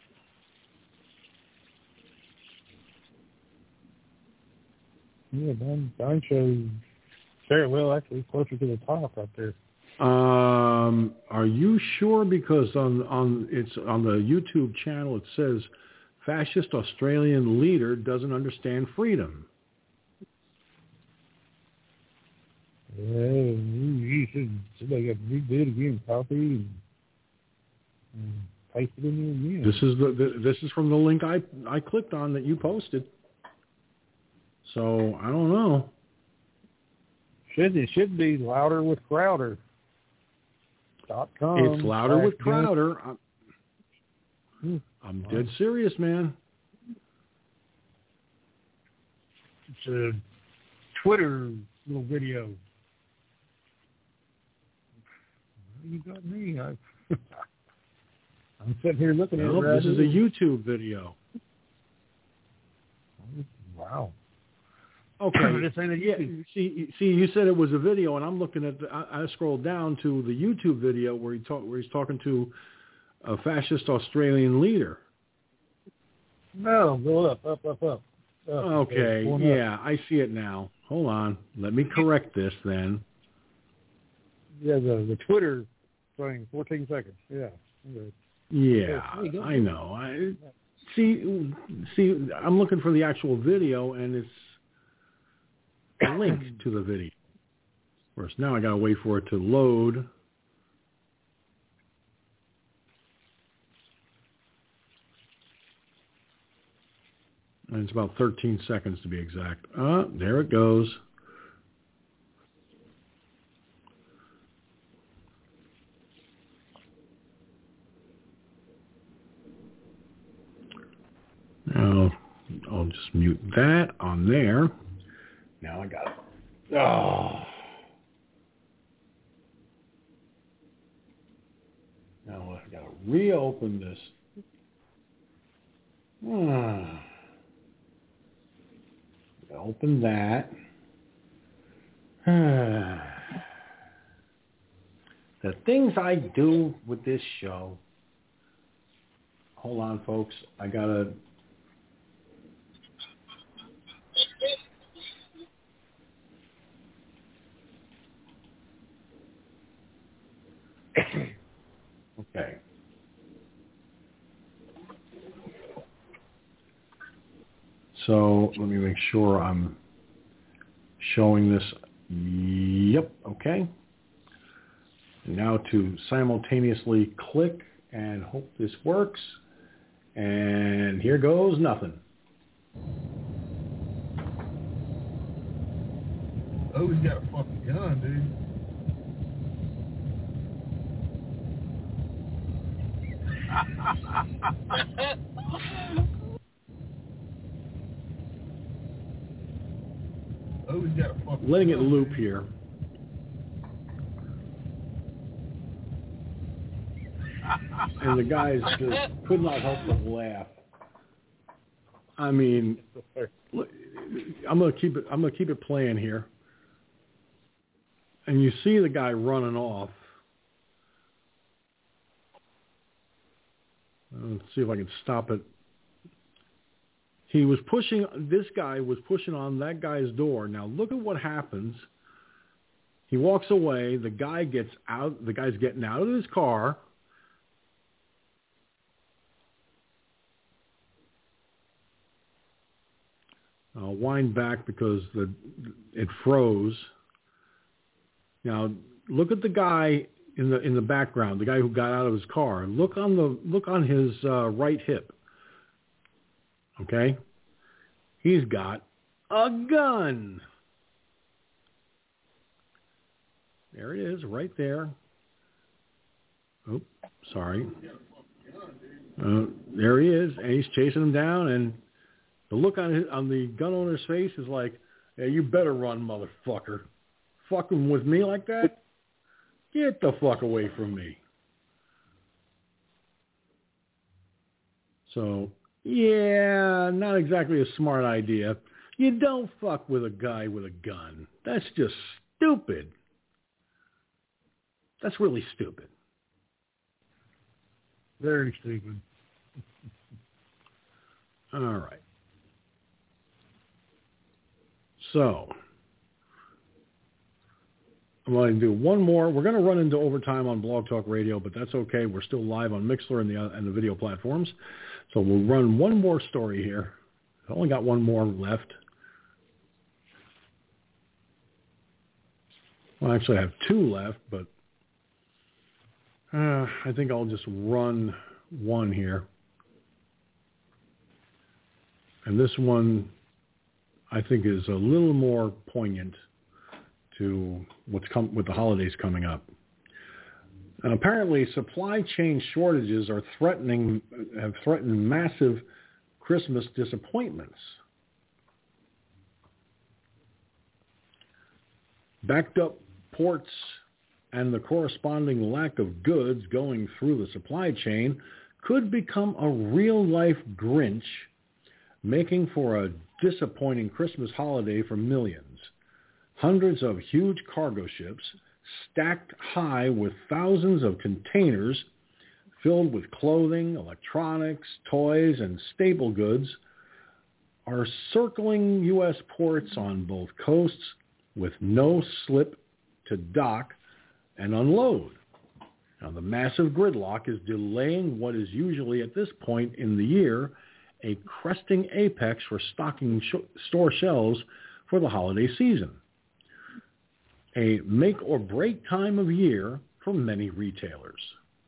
B: Yeah, Don, Don shows very well, actually, closer to the top right there.
A: Um, are you sure? Because on on it's on the YouTube channel, it says fascist Australian leader doesn't understand freedom.
B: Yeah, you should. Somebody got to redo it again, copy and, and paste it in there again.
A: This is the, the this is from the link I I clicked on that you posted. So I don't know.
B: Should it should be louder with Crowder. Dot com.
A: It's louder with Crowder. I'm,
B: hmm.
A: I'm dead serious, man.
B: It's a Twitter little video. You got me. I, I'm sitting here looking
A: Nope,
B: at it.
A: This is a YouTube video.
B: Wow.
A: Okay.
B: This ain't a
A: yeah. See, see, you said it was a video, and I'm looking at. The, I, I scrolled down to the YouTube video where he talk, where he's talking to a fascist Australian leader.
B: No, go up, up, up, up. up.
A: Okay. Yeah, I see it now. Hold on. Let me correct this then.
B: Yeah, the the Twitter thing, fourteen seconds. Yeah. Okay.
A: Yeah, I know. I see. See, I'm looking for the actual video, and it's a link to the video. Whereas now I gotta wait for it to load. And it's about thirteen seconds to be exact. Ah, there it goes. Now, I'll just mute that on there. Now I got it. Oh. Now I've got to reopen this. Ah. Open that. The things I do with this show. Hold on, folks. I got to... Okay. So let me make sure I'm showing this. Yep. Okay. And now to simultaneously click and hope this works. And here goes nothing.
D: Oh, he's got a fucking gun, dude. Oh, he's got a fucking
A: Letting
D: gun,
A: it loop
D: dude.
A: here. And the guys just could not help but laugh. I mean, I'm gonna keep it. I'm gonna keep it playing here. And you see the guy running off. Let's see if I can stop it. He was pushing. This guy was pushing on that guy's door. Now look at what happens. He walks away. The guy gets out. The guy's getting out of his car. I'll wind back because the it froze. Now look at the guy in the in the background, the guy who got out of his car. Look on the look on his uh, right hip. Okay, he's got a gun. There it is, right there. Oh, sorry. Uh, there he is, and he's chasing him down, and the look on his, on the gun owner's face is like, "Hey, you better run, motherfucker! Fucking with me like that? Get the fuck away from me!" So, yeah, not exactly a smart idea. You don't fuck with a guy with a gun. That's just stupid. That's really stupid.
B: Very stupid.
A: All right. So, I'm going to do one more. We're going to run into overtime on Blog Talk Radio, but that's okay. We're still live on Mixler and the and the video platforms. So we'll run one more story here. I've only got one more left. Well, actually, I have two left, but uh, I think I'll just run one here. And this one, I think, is a little more poignant to what's come with the holidays coming up. And apparently, supply chain shortages are threatening have threatened massive Christmas disappointments. Backed up ports and the corresponding lack of goods going through the supply chain could become a real-life Grinch, making for a disappointing Christmas holiday for millions. Hundreds of huge cargo ships, stacked high with thousands of containers filled with clothing, electronics, toys, and staple goods, are circling U S ports on both coasts with no slip to dock and unload. Now, the massive gridlock is delaying what is usually at this point in the year a cresting apex for stocking sh- store shelves for the holiday season. A make-or-break time of year for many retailers.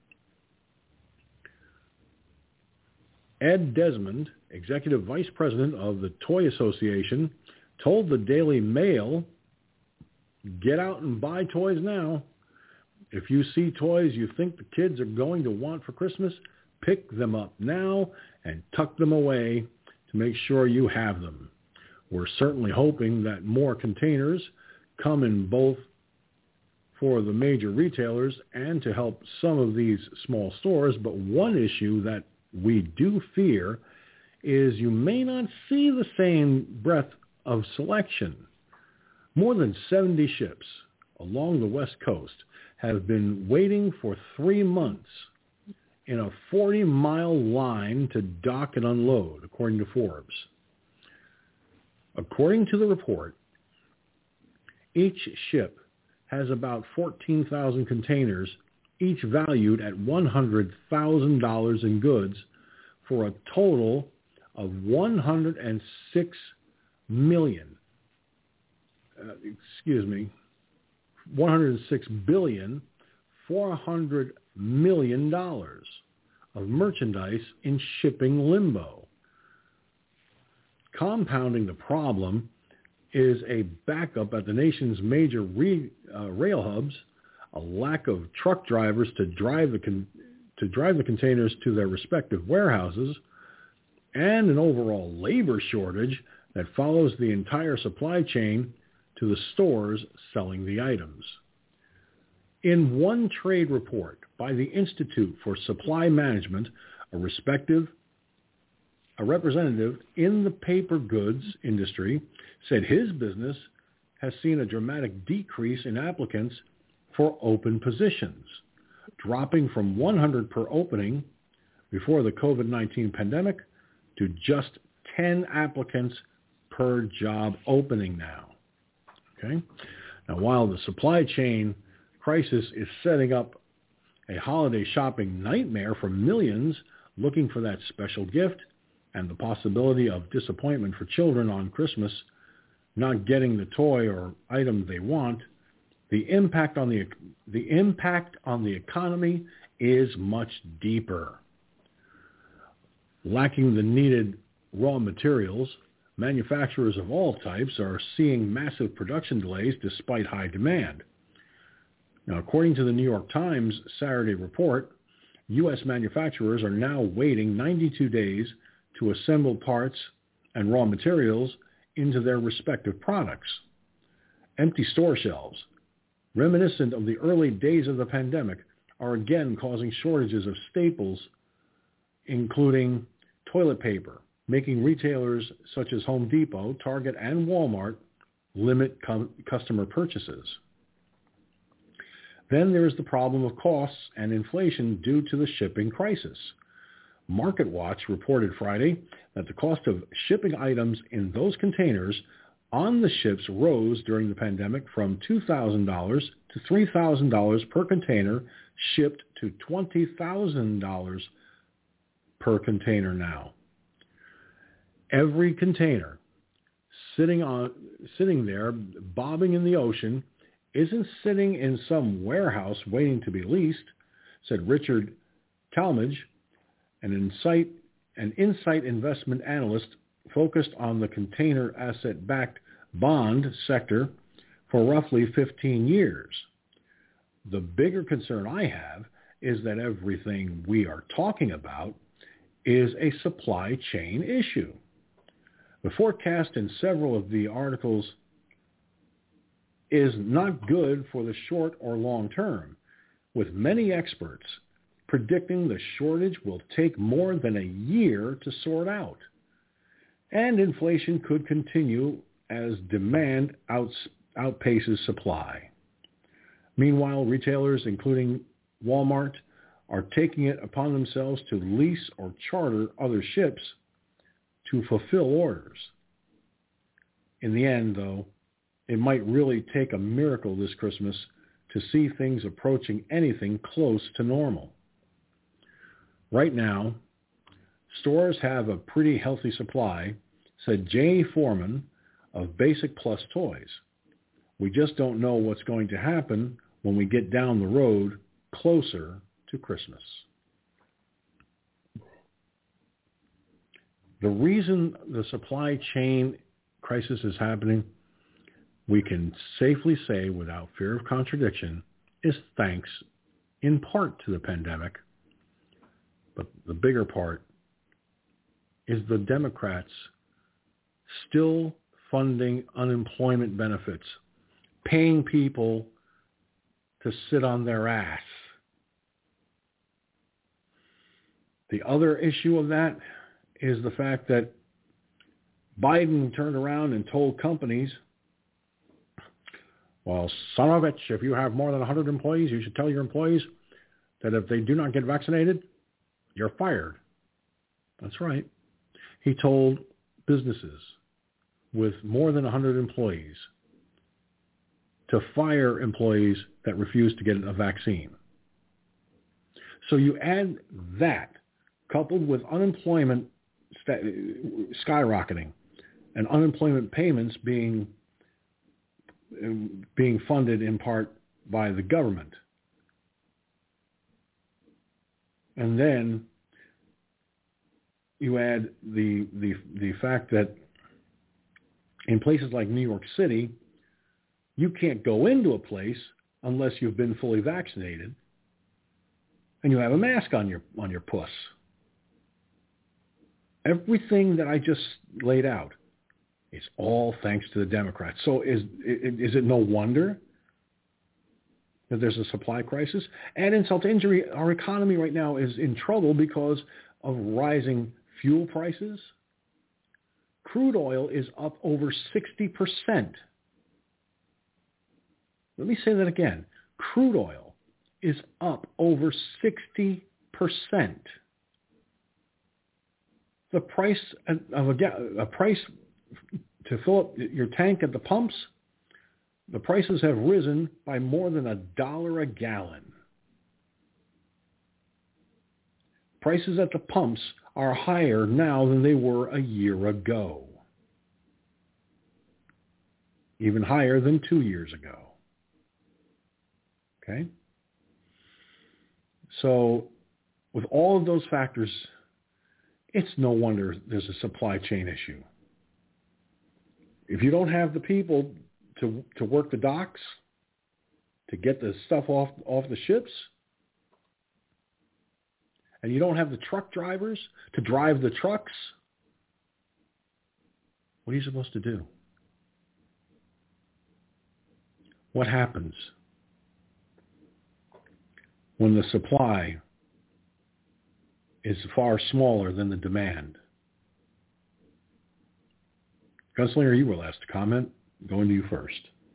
A: Ed Desmond, Executive Vice President of the Toy Association, told the Daily Mail, "Get out and buy toys now. If you see toys you think the kids are going to want for Christmas, pick them up now and tuck them away to make sure you have them. We're certainly hoping that more containers come in both for the major retailers and to help some of these small stores, but one issue that we do fear is you may not see the same breadth of selection. More than seventy ships along the West Coast have been waiting for three months in a forty-mile line to dock and unload, according to Forbes. According to the report, each ship has about fourteen thousand containers, each valued at one hundred thousand dollars in goods, for a total of one hundred six million dollars. Uh, excuse me, one hundred six billion dollars, four hundred million dollars. of merchandise in shipping limbo. Compounding the problem is a backup at the nation's major re, uh, rail hubs, a lack of truck drivers to drive the con- to drive the containers to their respective warehouses, and an overall labor shortage that follows the entire supply chain to the stores selling the items. In one trade report by the Institute for Supply Management, a respective a representative in the paper goods industry said his business has seen a dramatic decrease in applicants for open positions, dropping from one hundred per opening before the COVID nineteen pandemic to just ten applicants per job opening now. Okay? Now, while the supply chain crisis is setting up a holiday shopping nightmare for millions looking for that special gift, and the possibility of disappointment for children on Christmas not getting the toy or item they want, the impact on the the impact on the economy is much deeper. Lacking the needed raw materials, manufacturers of all types are seeing massive production delays despite high demand. Now, according to the New York Times Saturday report, U S manufacturers are now waiting ninety-two days to assemble parts and raw materials into their respective products. Empty store shelves, reminiscent of the early days of the pandemic, are again causing shortages of staples, including toilet paper, making retailers such as Home Depot, Target, and Walmart limit com- customer purchases. Then there is the problem of costs and inflation due to the shipping crisis. MarketWatch reported Friday that the cost of shipping items in those containers on the ships rose during the pandemic from two thousand dollars to three thousand dollars per container shipped to twenty thousand dollars per container now. Every container sitting on sitting there bobbing in the ocean isn't sitting in some warehouse waiting to be leased, said Richard Talmadge, an insight, an insight investment analyst focused on the container asset-backed bond sector for roughly fifteen years. The bigger concern I have is that everything we are talking about is a supply chain issue. The forecast in several of the articles is not good for the short or long term, with many experts predicting the shortage will take more than a year to sort out. And inflation could continue as demand outs, outpaces supply. Meanwhile, retailers, including Walmart, are taking it upon themselves to lease or charter other ships to fulfill orders. In the end, though, it might really take a miracle this Christmas to see things approaching anything close to normal. Right now, stores have a pretty healthy supply, said Jay Foreman of Basic Plus Toys. We just don't know what's going to happen when we get down the road closer to Christmas. The reason the supply chain crisis is happening, we can safely say without fear of contradiction, is thanks in part to the pandemic. But the bigger part is the Democrats still funding unemployment benefits, paying people to sit on their ass. The other issue of that is the fact that Biden turned around and told companies, well, son of a bitch, if you have more than one hundred employees, you should tell your employees that if they do not get vaccinated, you're fired. That's right. He told businesses with more than one hundred employees to fire employees that refuse to get a vaccine. So you add that, coupled with unemployment skyrocketing and unemployment payments being being funded in part by the government. And then you add the the the fact that in places like New York City, you can't go into a place unless you've been fully vaccinated and you have a mask on your on your puss. Everything that I just laid out is all thanks to the Democrats. So is is it no wonder that there's a supply crisis? And insult to injury, our economy right now is in trouble because of rising fuel prices. Crude oil is up over sixty percent. Let me say that again. Crude oil is up over sixty percent. The price of a, a price to fill up your tank at the pumps, the prices have risen by more than a dollar a gallon. Prices at the pumps are higher now than they were a year ago. Even higher than two years ago. Okay? So, with all of those factors, it's no wonder there's a supply chain issue. If you don't have the people to to work the docks, to get the stuff off off the ships, and you don't have the truck drivers to drive the trucks, what are you supposed to do? What happens when the supply is far smaller than the demand? Gunslinger, you were last to comment. Going to you first.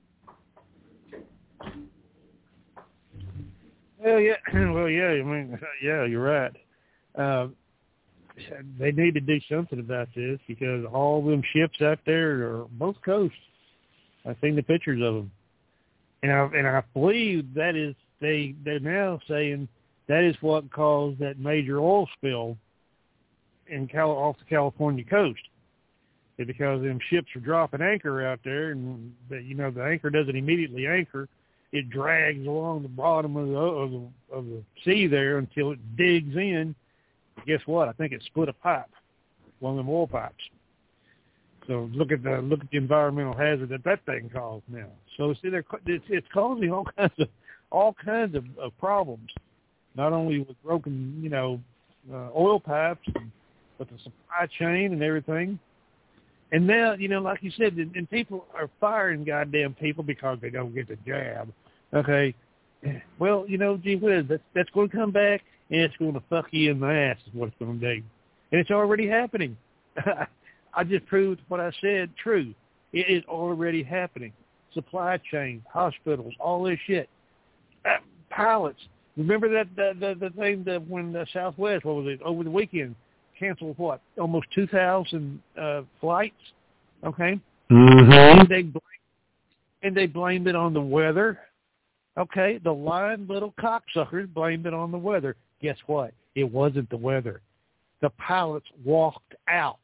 B: Well, yeah, well, yeah. I mean, yeah, you're right. Uh, they need to do something about this because all them ships out there are both coasts. I've seen the pictures of them, and I and I believe that is they they're now saying that is what caused that major oil spill in Cal- off the California coast. It's because them ships are dropping anchor out there, and the, you know the anchor doesn't immediately anchor; it drags along the bottom of the of the, of the sea there until it digs in. Guess what? I think it split a pipe, one of them oil pipes. So look at the look at the environmental hazard that that thing caused now. So see, they're it's, it's causing all kinds of all kinds of, of problems, not only with broken you know uh, oil pipes, but the supply chain and everything. And now, you know, like you said, and, and people are firing goddamn people because they don't get the jab. Okay. Well, you know, gee whiz, that's, that's going to come back, and it's going to fuck you in the ass is what it's going to do. And it's already happening. I just proved what I said true. It is already happening. Supply chain, hospitals, all this shit. Uh, pilots. Remember that the, the, the thing that when the Southwest, what was it, over the weekend, canceled what? Almost two thousand uh, flights, okay?
A: Mm-hmm.
B: And they blamed, and they blamed it on the weather, okay? The lying little cocksuckers blamed it on the weather. Guess what? It wasn't the weather. The pilots walked out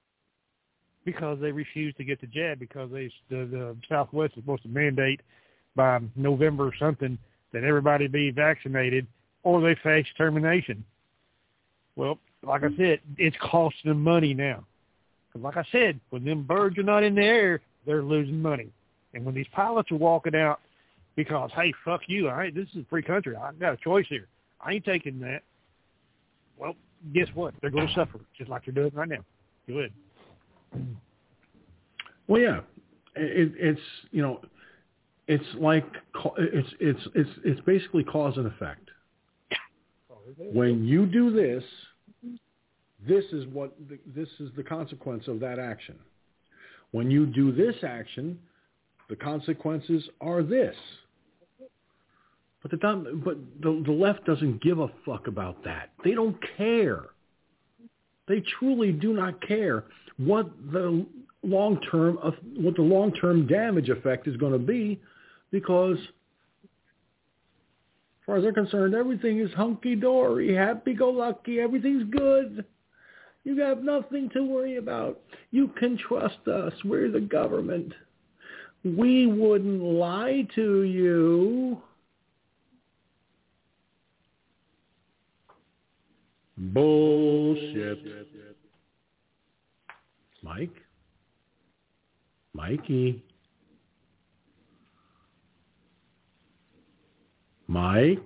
B: because they refused to get the jab because they the, the Southwest was supposed to mandate by November or something that everybody be vaccinated or they face termination. Well, like I said, it's costing them money now. Because like I said, when them birds are not in the air, they're losing money. And when these pilots are walking out because, hey, fuck you, I ain't, this is a free country. I've got a choice here. I ain't taking that. Well, guess what? They're going to suffer, just like they're doing right now. Good.
A: Well, yeah, it, it's you know, it's like it's it's it's it's basically cause and effect. When you do this. This is what the, this is the consequence of that action. When you do this action, the consequences are this. But the but the, the left doesn't give a fuck about that. They don't care. They truly do not care what the long term of what the long term damage effect is going to be, because as far as they're concerned, everything is hunky dory, happy go lucky, everything's good. You have nothing to worry about. You can trust us. We're the government. We wouldn't lie to you. Bullshit. Mike? Mikey? Mike?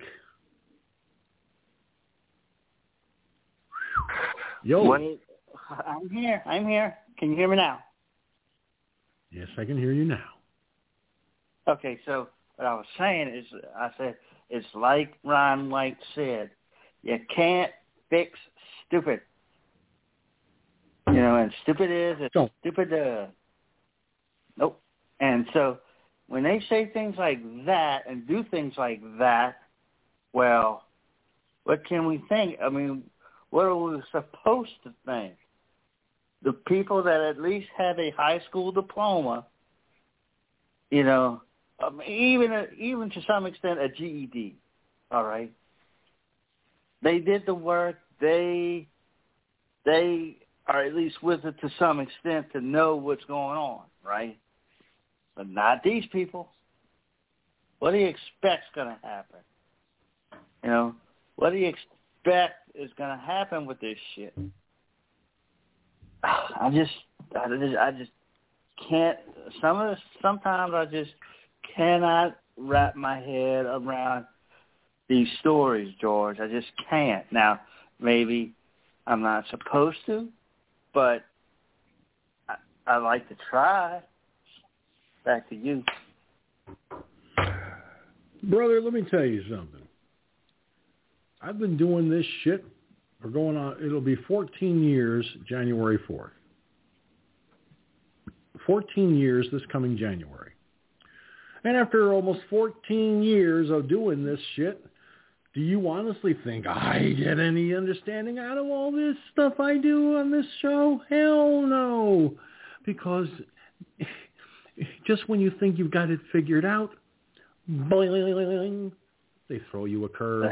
A: Yo.
C: Wait, I'm here. I'm here. Can you hear me now?
A: Yes, I can hear you now.
C: Okay, so what I was saying is, I said, it's like Ron White said, you can't fix stupid. You know, and stupid is, and
A: Don't.
C: stupid does. Nope. And so when they say things like that and do things like that, well, what can we think? I mean, what are we supposed to think? The people that at least have a high school diploma, you know, um, even a, even to some extent a G E D, all right? They did the work. They they are at least with it to some extent to know what's going on, right? But not these people. What do you expect's going to happen? You know, what do you expect is going to happen with this shit? I just, I just, I just can't. Some of the, sometimes I just cannot wrap my head around these stories, George. I just can't. Now, maybe I'm not supposed to, but I, I like to try. Back to you.
A: Brother, let me tell you something. I've been doing this shit for going on, it'll be fourteen years January fourth. fourteen years this coming January. And after almost fourteen years of doing this shit, do you honestly think I get any understanding out of all this stuff I do on this show? Hell no. Because just when you think you've got it figured out, boing, they throw you a curve.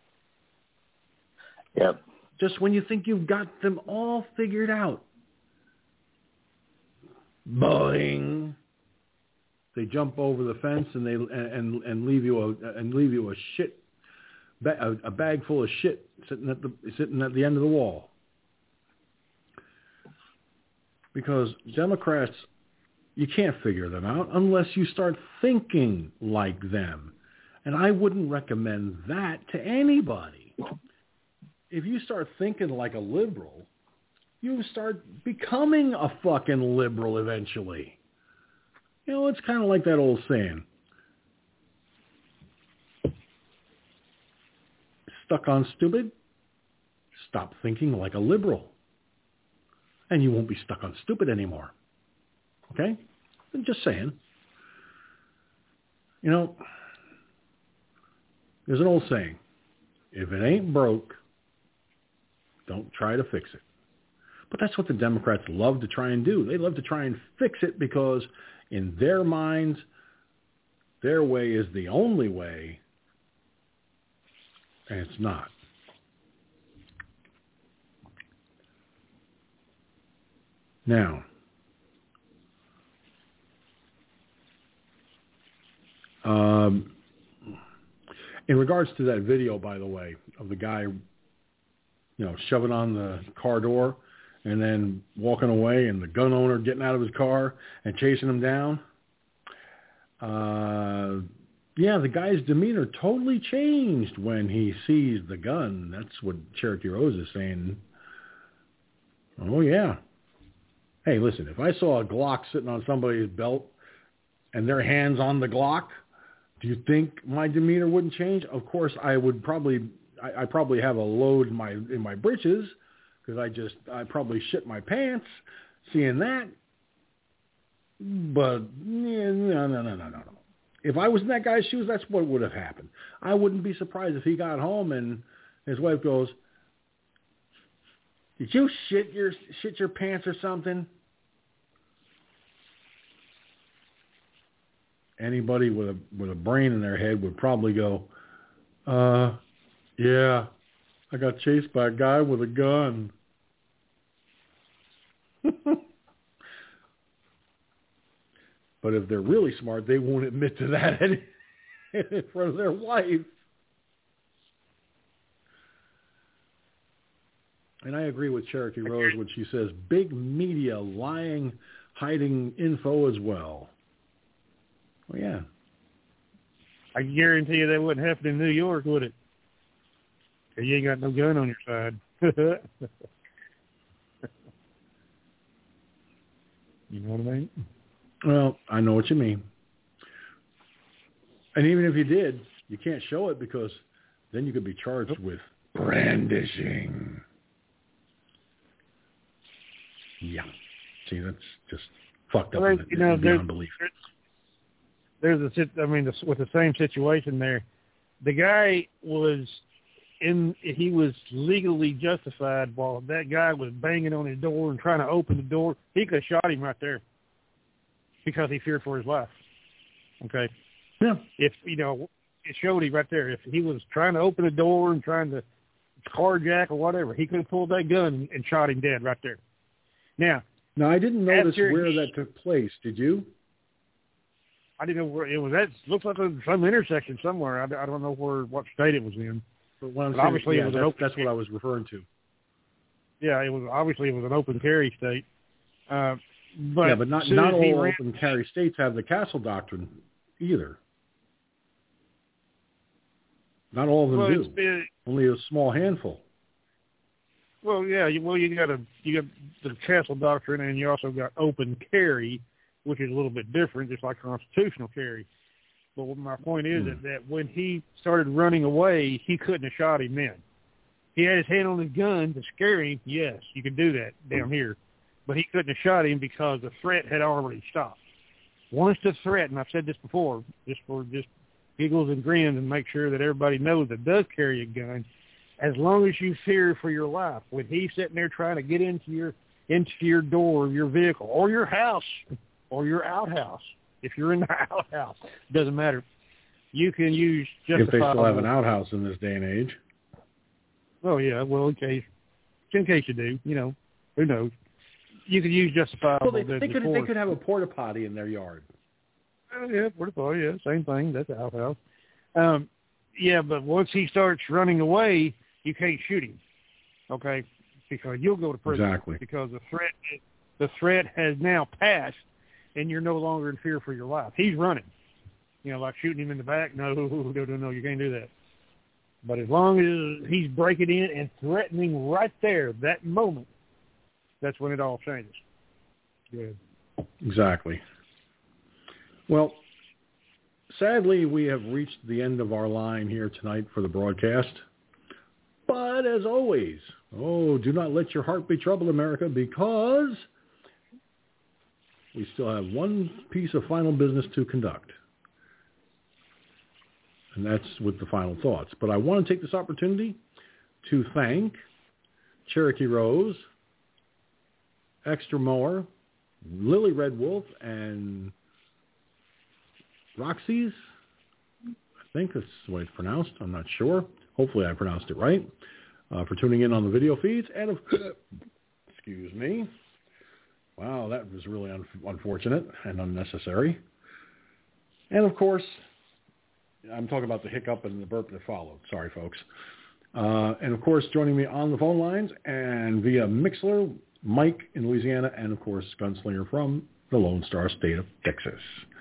C: Yep.
A: Just when you think you've got them all figured out, boing, they jump over the fence and they and and leave you a and leave you a shit a, a bag full of shit sitting at the sitting at the end of the wall. Because Democrats, you can't figure them out unless you start thinking like them. And I wouldn't recommend that to anybody. If you start thinking like a liberal, you start becoming a fucking liberal eventually. You know, it's kind of like that old saying. Stuck on stupid? Stop thinking like a liberal. And you won't be stuck on stupid anymore. Okay? I'm just saying. You know, there's an old saying. If it ain't broke, don't try to fix it. But that's what the Democrats love to try and do. They love to try and fix it because in their minds, their way is the only way, and it's not. Now, um, in regards to that video, by the way, of the guy, you know, shoving on the car door and then walking away and the gun owner getting out of his car and chasing him down. Uh, yeah, the guy's demeanor totally changed when he sees the gun. That's what Cherokee Rose is saying. Oh, yeah. Hey, listen, if I saw a Glock sitting on somebody's belt and their hands on the Glock, do you think my demeanor wouldn't change? Of course, I would probably... I, I probably have a load in my in my britches because I just I probably shit my pants seeing that. But yeah, no, no, no, no, no, no. If I was in that guy's shoes, that's what would have happened. I wouldn't be surprised if he got home and his wife goes, "Did you shit your shit your pants or something?" Anybody with a with a brain in their head would probably go, "Uh." Yeah, I got chased by a guy with a gun. But if they're really smart, they won't admit to that in front of their wife. And I agree with Cherokee Rose when she says big media lying, hiding info as well. Well, yeah.
B: I guarantee you that wouldn't happen in New York, would it? Because you ain't got no gun on your side. You know what I mean?
A: Well, I know what you mean. And even if you did, you can't show it because then you could be charged nope. with brandishing. Yeah. See, that's just fucked up.
B: Well,
A: in
B: you know,
A: beyond belief.
B: There's a, I mean, with the same situation there, the guy was in, he was legally justified while that guy was banging on his door and trying to open the door. He could have shot him right there because he feared for his life. Okay.
A: Yeah.
B: If, you know, it showed him right there. If he was trying to open the door and trying to carjack or whatever, he could have pulled that gun and shot him dead right there. Now,
A: now I didn't notice
B: after,
A: where that took place. Did you?
B: I didn't know where it was at. It looks like some intersection somewhere. I, I don't know where, what state it was in.
A: But, what I'm
B: but
A: saying,
B: obviously,
A: yeah,
B: it was
A: that's,
B: an open.
A: That's what I was referring to.
B: Yeah, it was obviously it was an open carry state. Uh, but
A: yeah, but not not all
B: ran,
A: open carry states have the Castle Doctrine either. Not all of them
B: well,
A: do.
B: Been,
A: Only a small handful.
B: Well, yeah. You, well, you got a you got the Castle Doctrine, and you also got open carry, which is a little bit different, just like constitutional carry. But what my point is, hmm. is that when he started running away, he couldn't have shot him then. He had his hand on his gun to scare him. Yes, you could do that down here. But he couldn't have shot him because the threat had already stopped. Once the threat, and I've said this before, just for just giggles and grins and make sure that everybody knows that does carry a gun, as long as you fear for your life, when he's sitting there trying to get into your into your door of your vehicle or your house or your outhouse, if you're in the outhouse, doesn't matter. You can use justifiable.
A: If they still have an outhouse in this day and age.
B: Oh, yeah. Well, in case, in case you do, you know, who knows? You could use justifiable.
A: Well, they, they could they could have a porta potty in their yard.
B: Oh, yeah, porta potty, yeah, same thing. That's an outhouse. Um, yeah, but once he starts running away, you can't shoot him, okay? Because you'll go to prison.
A: Exactly.
B: Because the threat the threat has now passed, and you're no longer in fear for your life. He's running. You know, like shooting him in the back. No, no, no, no, you can't do that. But as long as he's breaking in and threatening right there, that moment, that's when it all changes. Good.
A: Exactly. Well, sadly, we have reached the end of our line here tonight for the broadcast. But as always, oh, do not let your heart be troubled, America, because we still have one piece of final business to conduct. And that's with the final thoughts. But I want to take this opportunity to thank Cherokee Rose, Extra Mower, Lily Red Wolf, and Roxy's. I think that's the way it's pronounced. I'm not sure. Hopefully I pronounced it right. Uh, for tuning in on the video feeds. And, of, excuse me. Wow, that was really un- unfortunate and unnecessary. And, of course, I'm talking about the hiccup and the burp that followed. Sorry, folks. Uh, and, of course, joining me on the phone lines and via Mixler, Mike in Louisiana, and, of course, Gunslinger from the Lone Star State of Texas.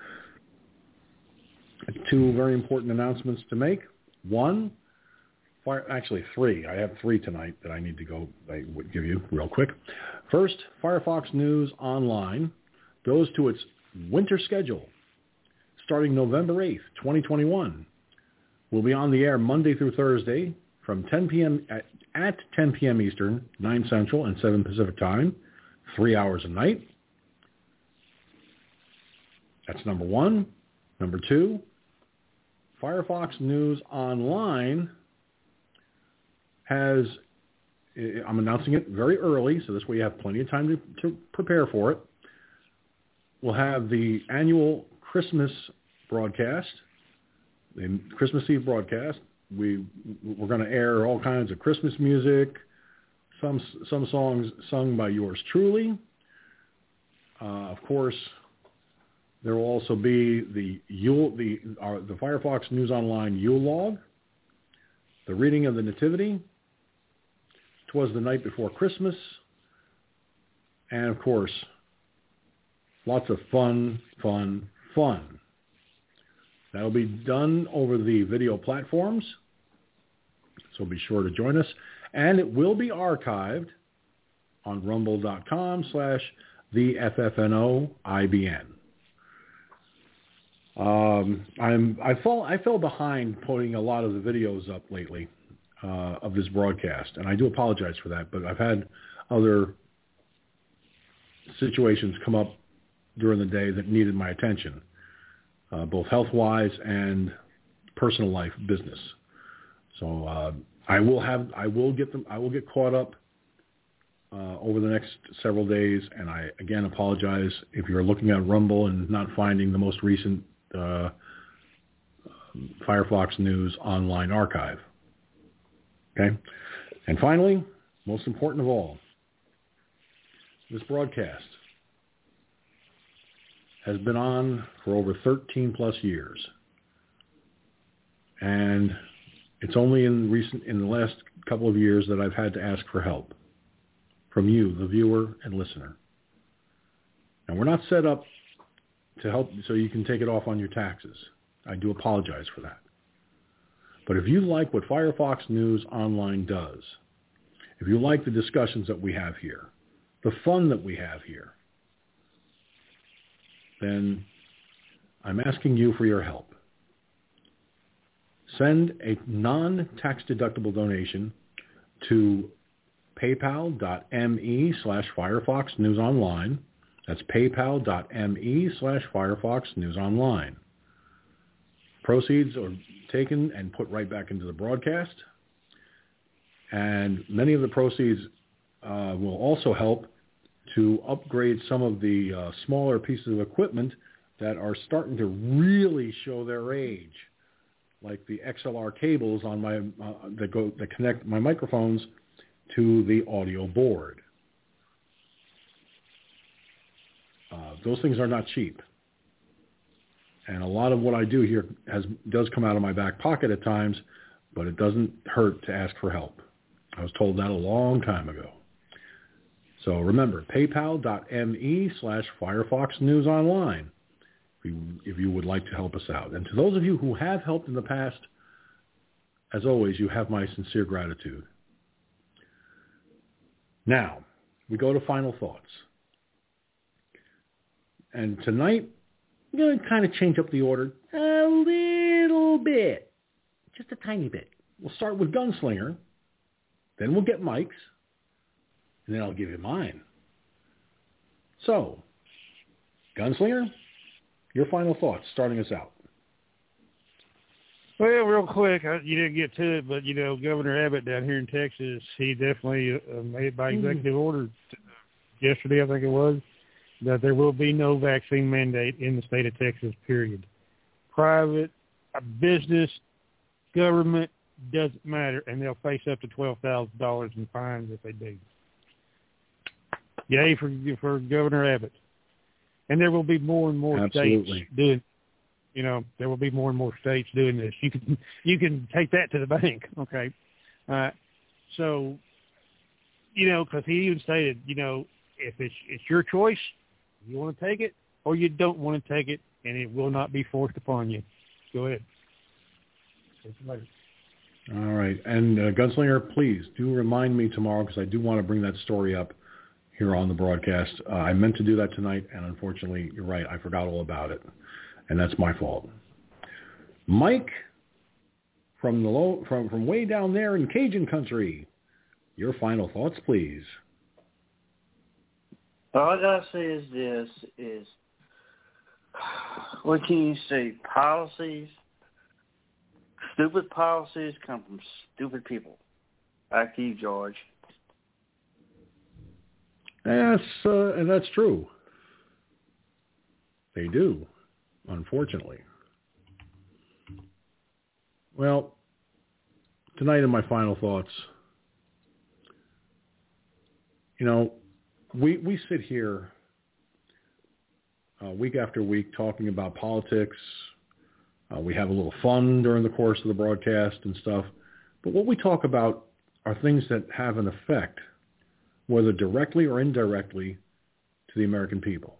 A: Two very important announcements to make. One, fire, actually three. I have three tonight that I need to go, I would give you real quick. First, Firefox News Online goes to its winter schedule starting November eighth, twenty twenty-one. We'll be on the air Monday through Thursday from ten p.m. at, at ten p.m. Eastern, nine Central, and seven Pacific time, three hours a night. That's number one. Number two, Firefox News Online has, I'm announcing it very early, so this way you have plenty of time to, to prepare for it. We'll have the annual Christmas broadcast, the Christmas Eve broadcast. We, we're going to air all kinds of Christmas music, some some songs sung by yours truly. Uh, of course, there will also be the Yule, the uh, the Firefox News Online Yule log, the reading of the Nativity, Was the Night Before Christmas. And, of course, lots of fun, fun, fun. That'll be done over the video platforms, so be sure to join us. And it will be archived on rumble.com slash the FFNO IBN. Um, I'm, I, fall, I fell behind putting a lot of the videos up lately uh, of this broadcast, and I do apologize for that, but I've had other situations come up during the day that needed my attention, uh, both health-wise and personal life business. So uh, I will have, I will get them, I will get caught up uh, over the next several days. And I again apologize if you're looking at Rumble and not finding the most recent uh, Firefox News online archive. Okay, and finally, most important of all, this broadcast has been on for over thirteen plus years. And it's only in recent, in the last couple of years that I've had to ask for help from you, the viewer and listener. And we're not set up to help so you can take it off on your taxes. I do apologize for that. But if you like what Firefox News Online does, if you like the discussions that we have here, the fun that we have here, then I'm asking you for your help. Send a non-tax deductible donation to paypal.me slash Firefox News Online. That's paypal.me slash Firefox News Online. Proceeds are taken and put right back into the broadcast. And many of the proceeds uh, will also help to upgrade some of the uh, smaller pieces of equipment that are starting to really show their age, like the X L R cables on my uh, that go that connect my microphones to the audio board. Uh, those things are not cheap, and a lot of what I do here has does come out of my back pocket at times, but it doesn't hurt to ask for help. I was told that a long time ago. So remember, paypal.me slash Firefox News Online if you, if you would like to help us out. And to those of you who have helped in the past, as always, you have my sincere gratitude. Now, we go to final thoughts. And tonight, I'm going to kind of change up the order a little bit, just a tiny bit. We'll start with Gunslinger, then we'll get Mike's, and then I'll give you mine. So, Gunslinger, your final thoughts, starting us out.
B: Well, real quick, I, you didn't get to it, but, you know, Governor Abbott down here in Texas, he definitely uh, made by executive mm. order t- yesterday, I think it was, that there will be no vaccine mandate in the state of Texas, period. Private, business, government, doesn't matter, and they'll face up to twelve thousand dollars in fines if they do. Yay for for Governor Abbott. And there will be more and more
A: Absolutely.
B: states doing, you know, there will be more and more states doing this. You can you can take that to the bank, okay? Uh, so, you know, because he even stated, you know, if it's it's your choice, you want to take it or you don't want to take it, and it will not be forced upon you. Go ahead.
A: All right. And uh, Gunslinger, please do remind me tomorrow because I do want to bring that story up here on the broadcast. Uh, I meant to do that tonight, and unfortunately, you're right, I forgot all about it, and that's my fault. Mike, from the low, from from way down there in Cajun country, your final thoughts, please.
C: All I gotta say is this: is what can you say? Policies, stupid policies come from stupid people. Back to you, George.
A: That's uh, and that's true. They do, unfortunately. Well, tonight in my final thoughts, you know, we we sit here uh, week after week talking about politics. Uh, we have a little fun during the course of the broadcast and stuff. But what we talk about are things that have an effect, whether directly or indirectly, to the American people.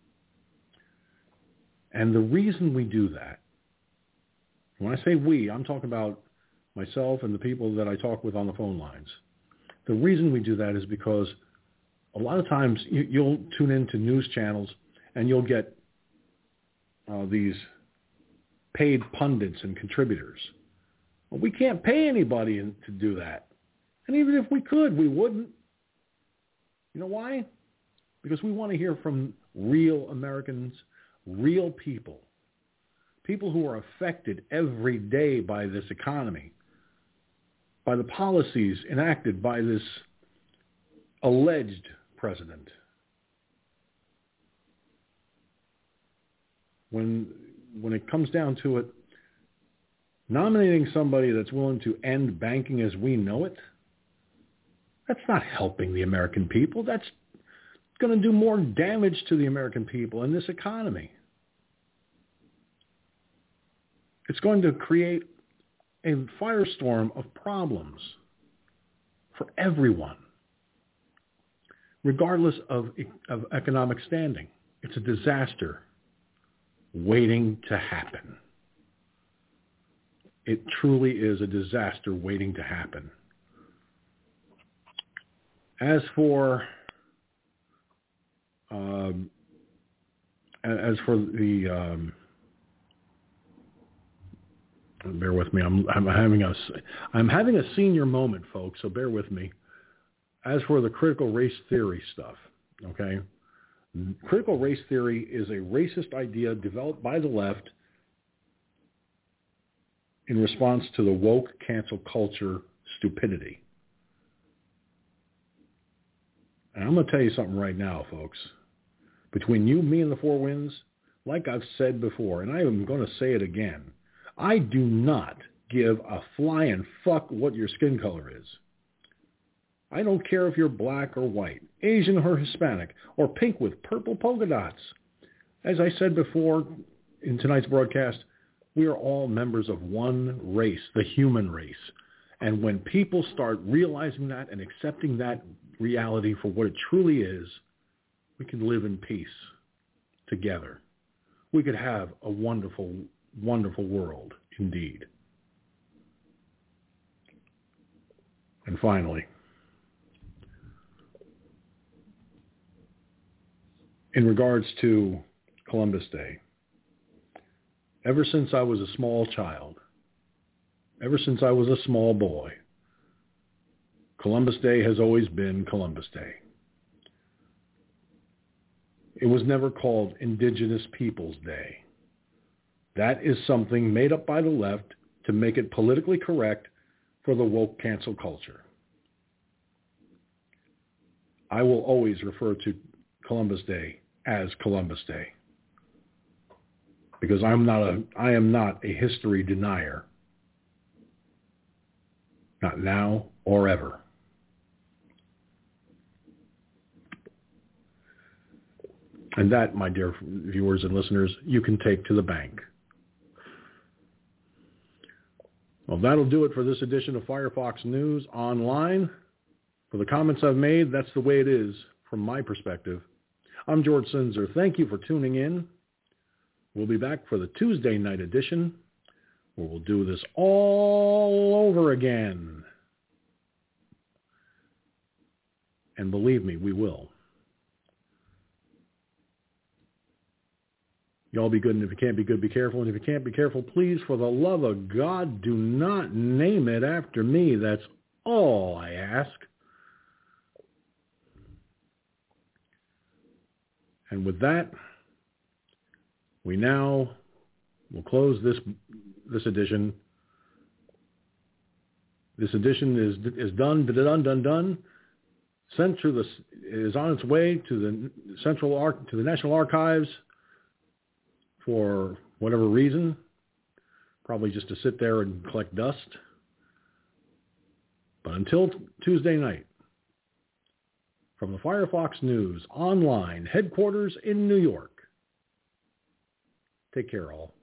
A: And the reason we do that, when I say we, I'm talking about myself and the people that I talk with on the phone lines. The reason we do that is because a lot of times you, you'll tune into news channels and you'll get uh, these paid pundits and contributors. Well, we can't pay anybody in, to do that. And even if we could, we wouldn't. You know why? Because we want to hear from real Americans, real people, people who are affected every day by this economy, by the policies enacted by this alleged president. When, when it comes down to it, nominating somebody that's willing to end banking as we know it, that's not helping the American people. That's going to do more damage to the American people in this economy. It's going to create a firestorm of problems for everyone, regardless of, of economic standing. It's a disaster waiting to happen. It truly is a disaster waiting to happen. As for um, as for the um, bear with me, I'm I'm having a I'm having a senior moment, folks. So bear with me. As for the critical race theory stuff, okay, critical race theory is a racist idea developed by the left in response to the woke cancel culture stupidity. And I'm going to tell you something right now, folks. Between you, me, and the Four Winds, like I've said before, and I am going to say it again, I do not give a flying fuck what your skin color is. I don't care if you're black or white, Asian or Hispanic, or pink with purple polka dots. As I said before in tonight's broadcast, we are all members of one race, the human race. And when people start realizing that and accepting that reality for what it truly is, we can live in peace together. We could have a wonderful, wonderful world indeed. And finally, in regards to Columbus Day, ever since I was a small child, ever since I was a small boy, Columbus Day has always been Columbus Day. It was never called Indigenous Peoples Day. That is something made up by the left to make it politically correct for the woke cancel culture. I will always refer to Columbus Day as Columbus Day because I'm not a I am not a history denier. Not now or ever. And that, my dear viewers and listeners, you can take to the bank. Well, that'll do it for this edition of Firefox News Online. For the comments I've made, that's the way it is from my perspective. I'm George Sinzer. Thank you for tuning in. We'll be back for the Tuesday night edition, where we'll do this all over again. And believe me, we will. Y'all be good, and if you can't be good, be careful. And if you can't be careful, please, for the love of God, do not name it after me. That's all I ask. And with that, we now will close this this edition. This edition is is done, done, done, done. Sent to the is on its way to the Central Arch to the National Archives for whatever reason, probably just to sit there and collect dust. But until Tuesday night, from the Firefox News Online headquarters in New York, take care all.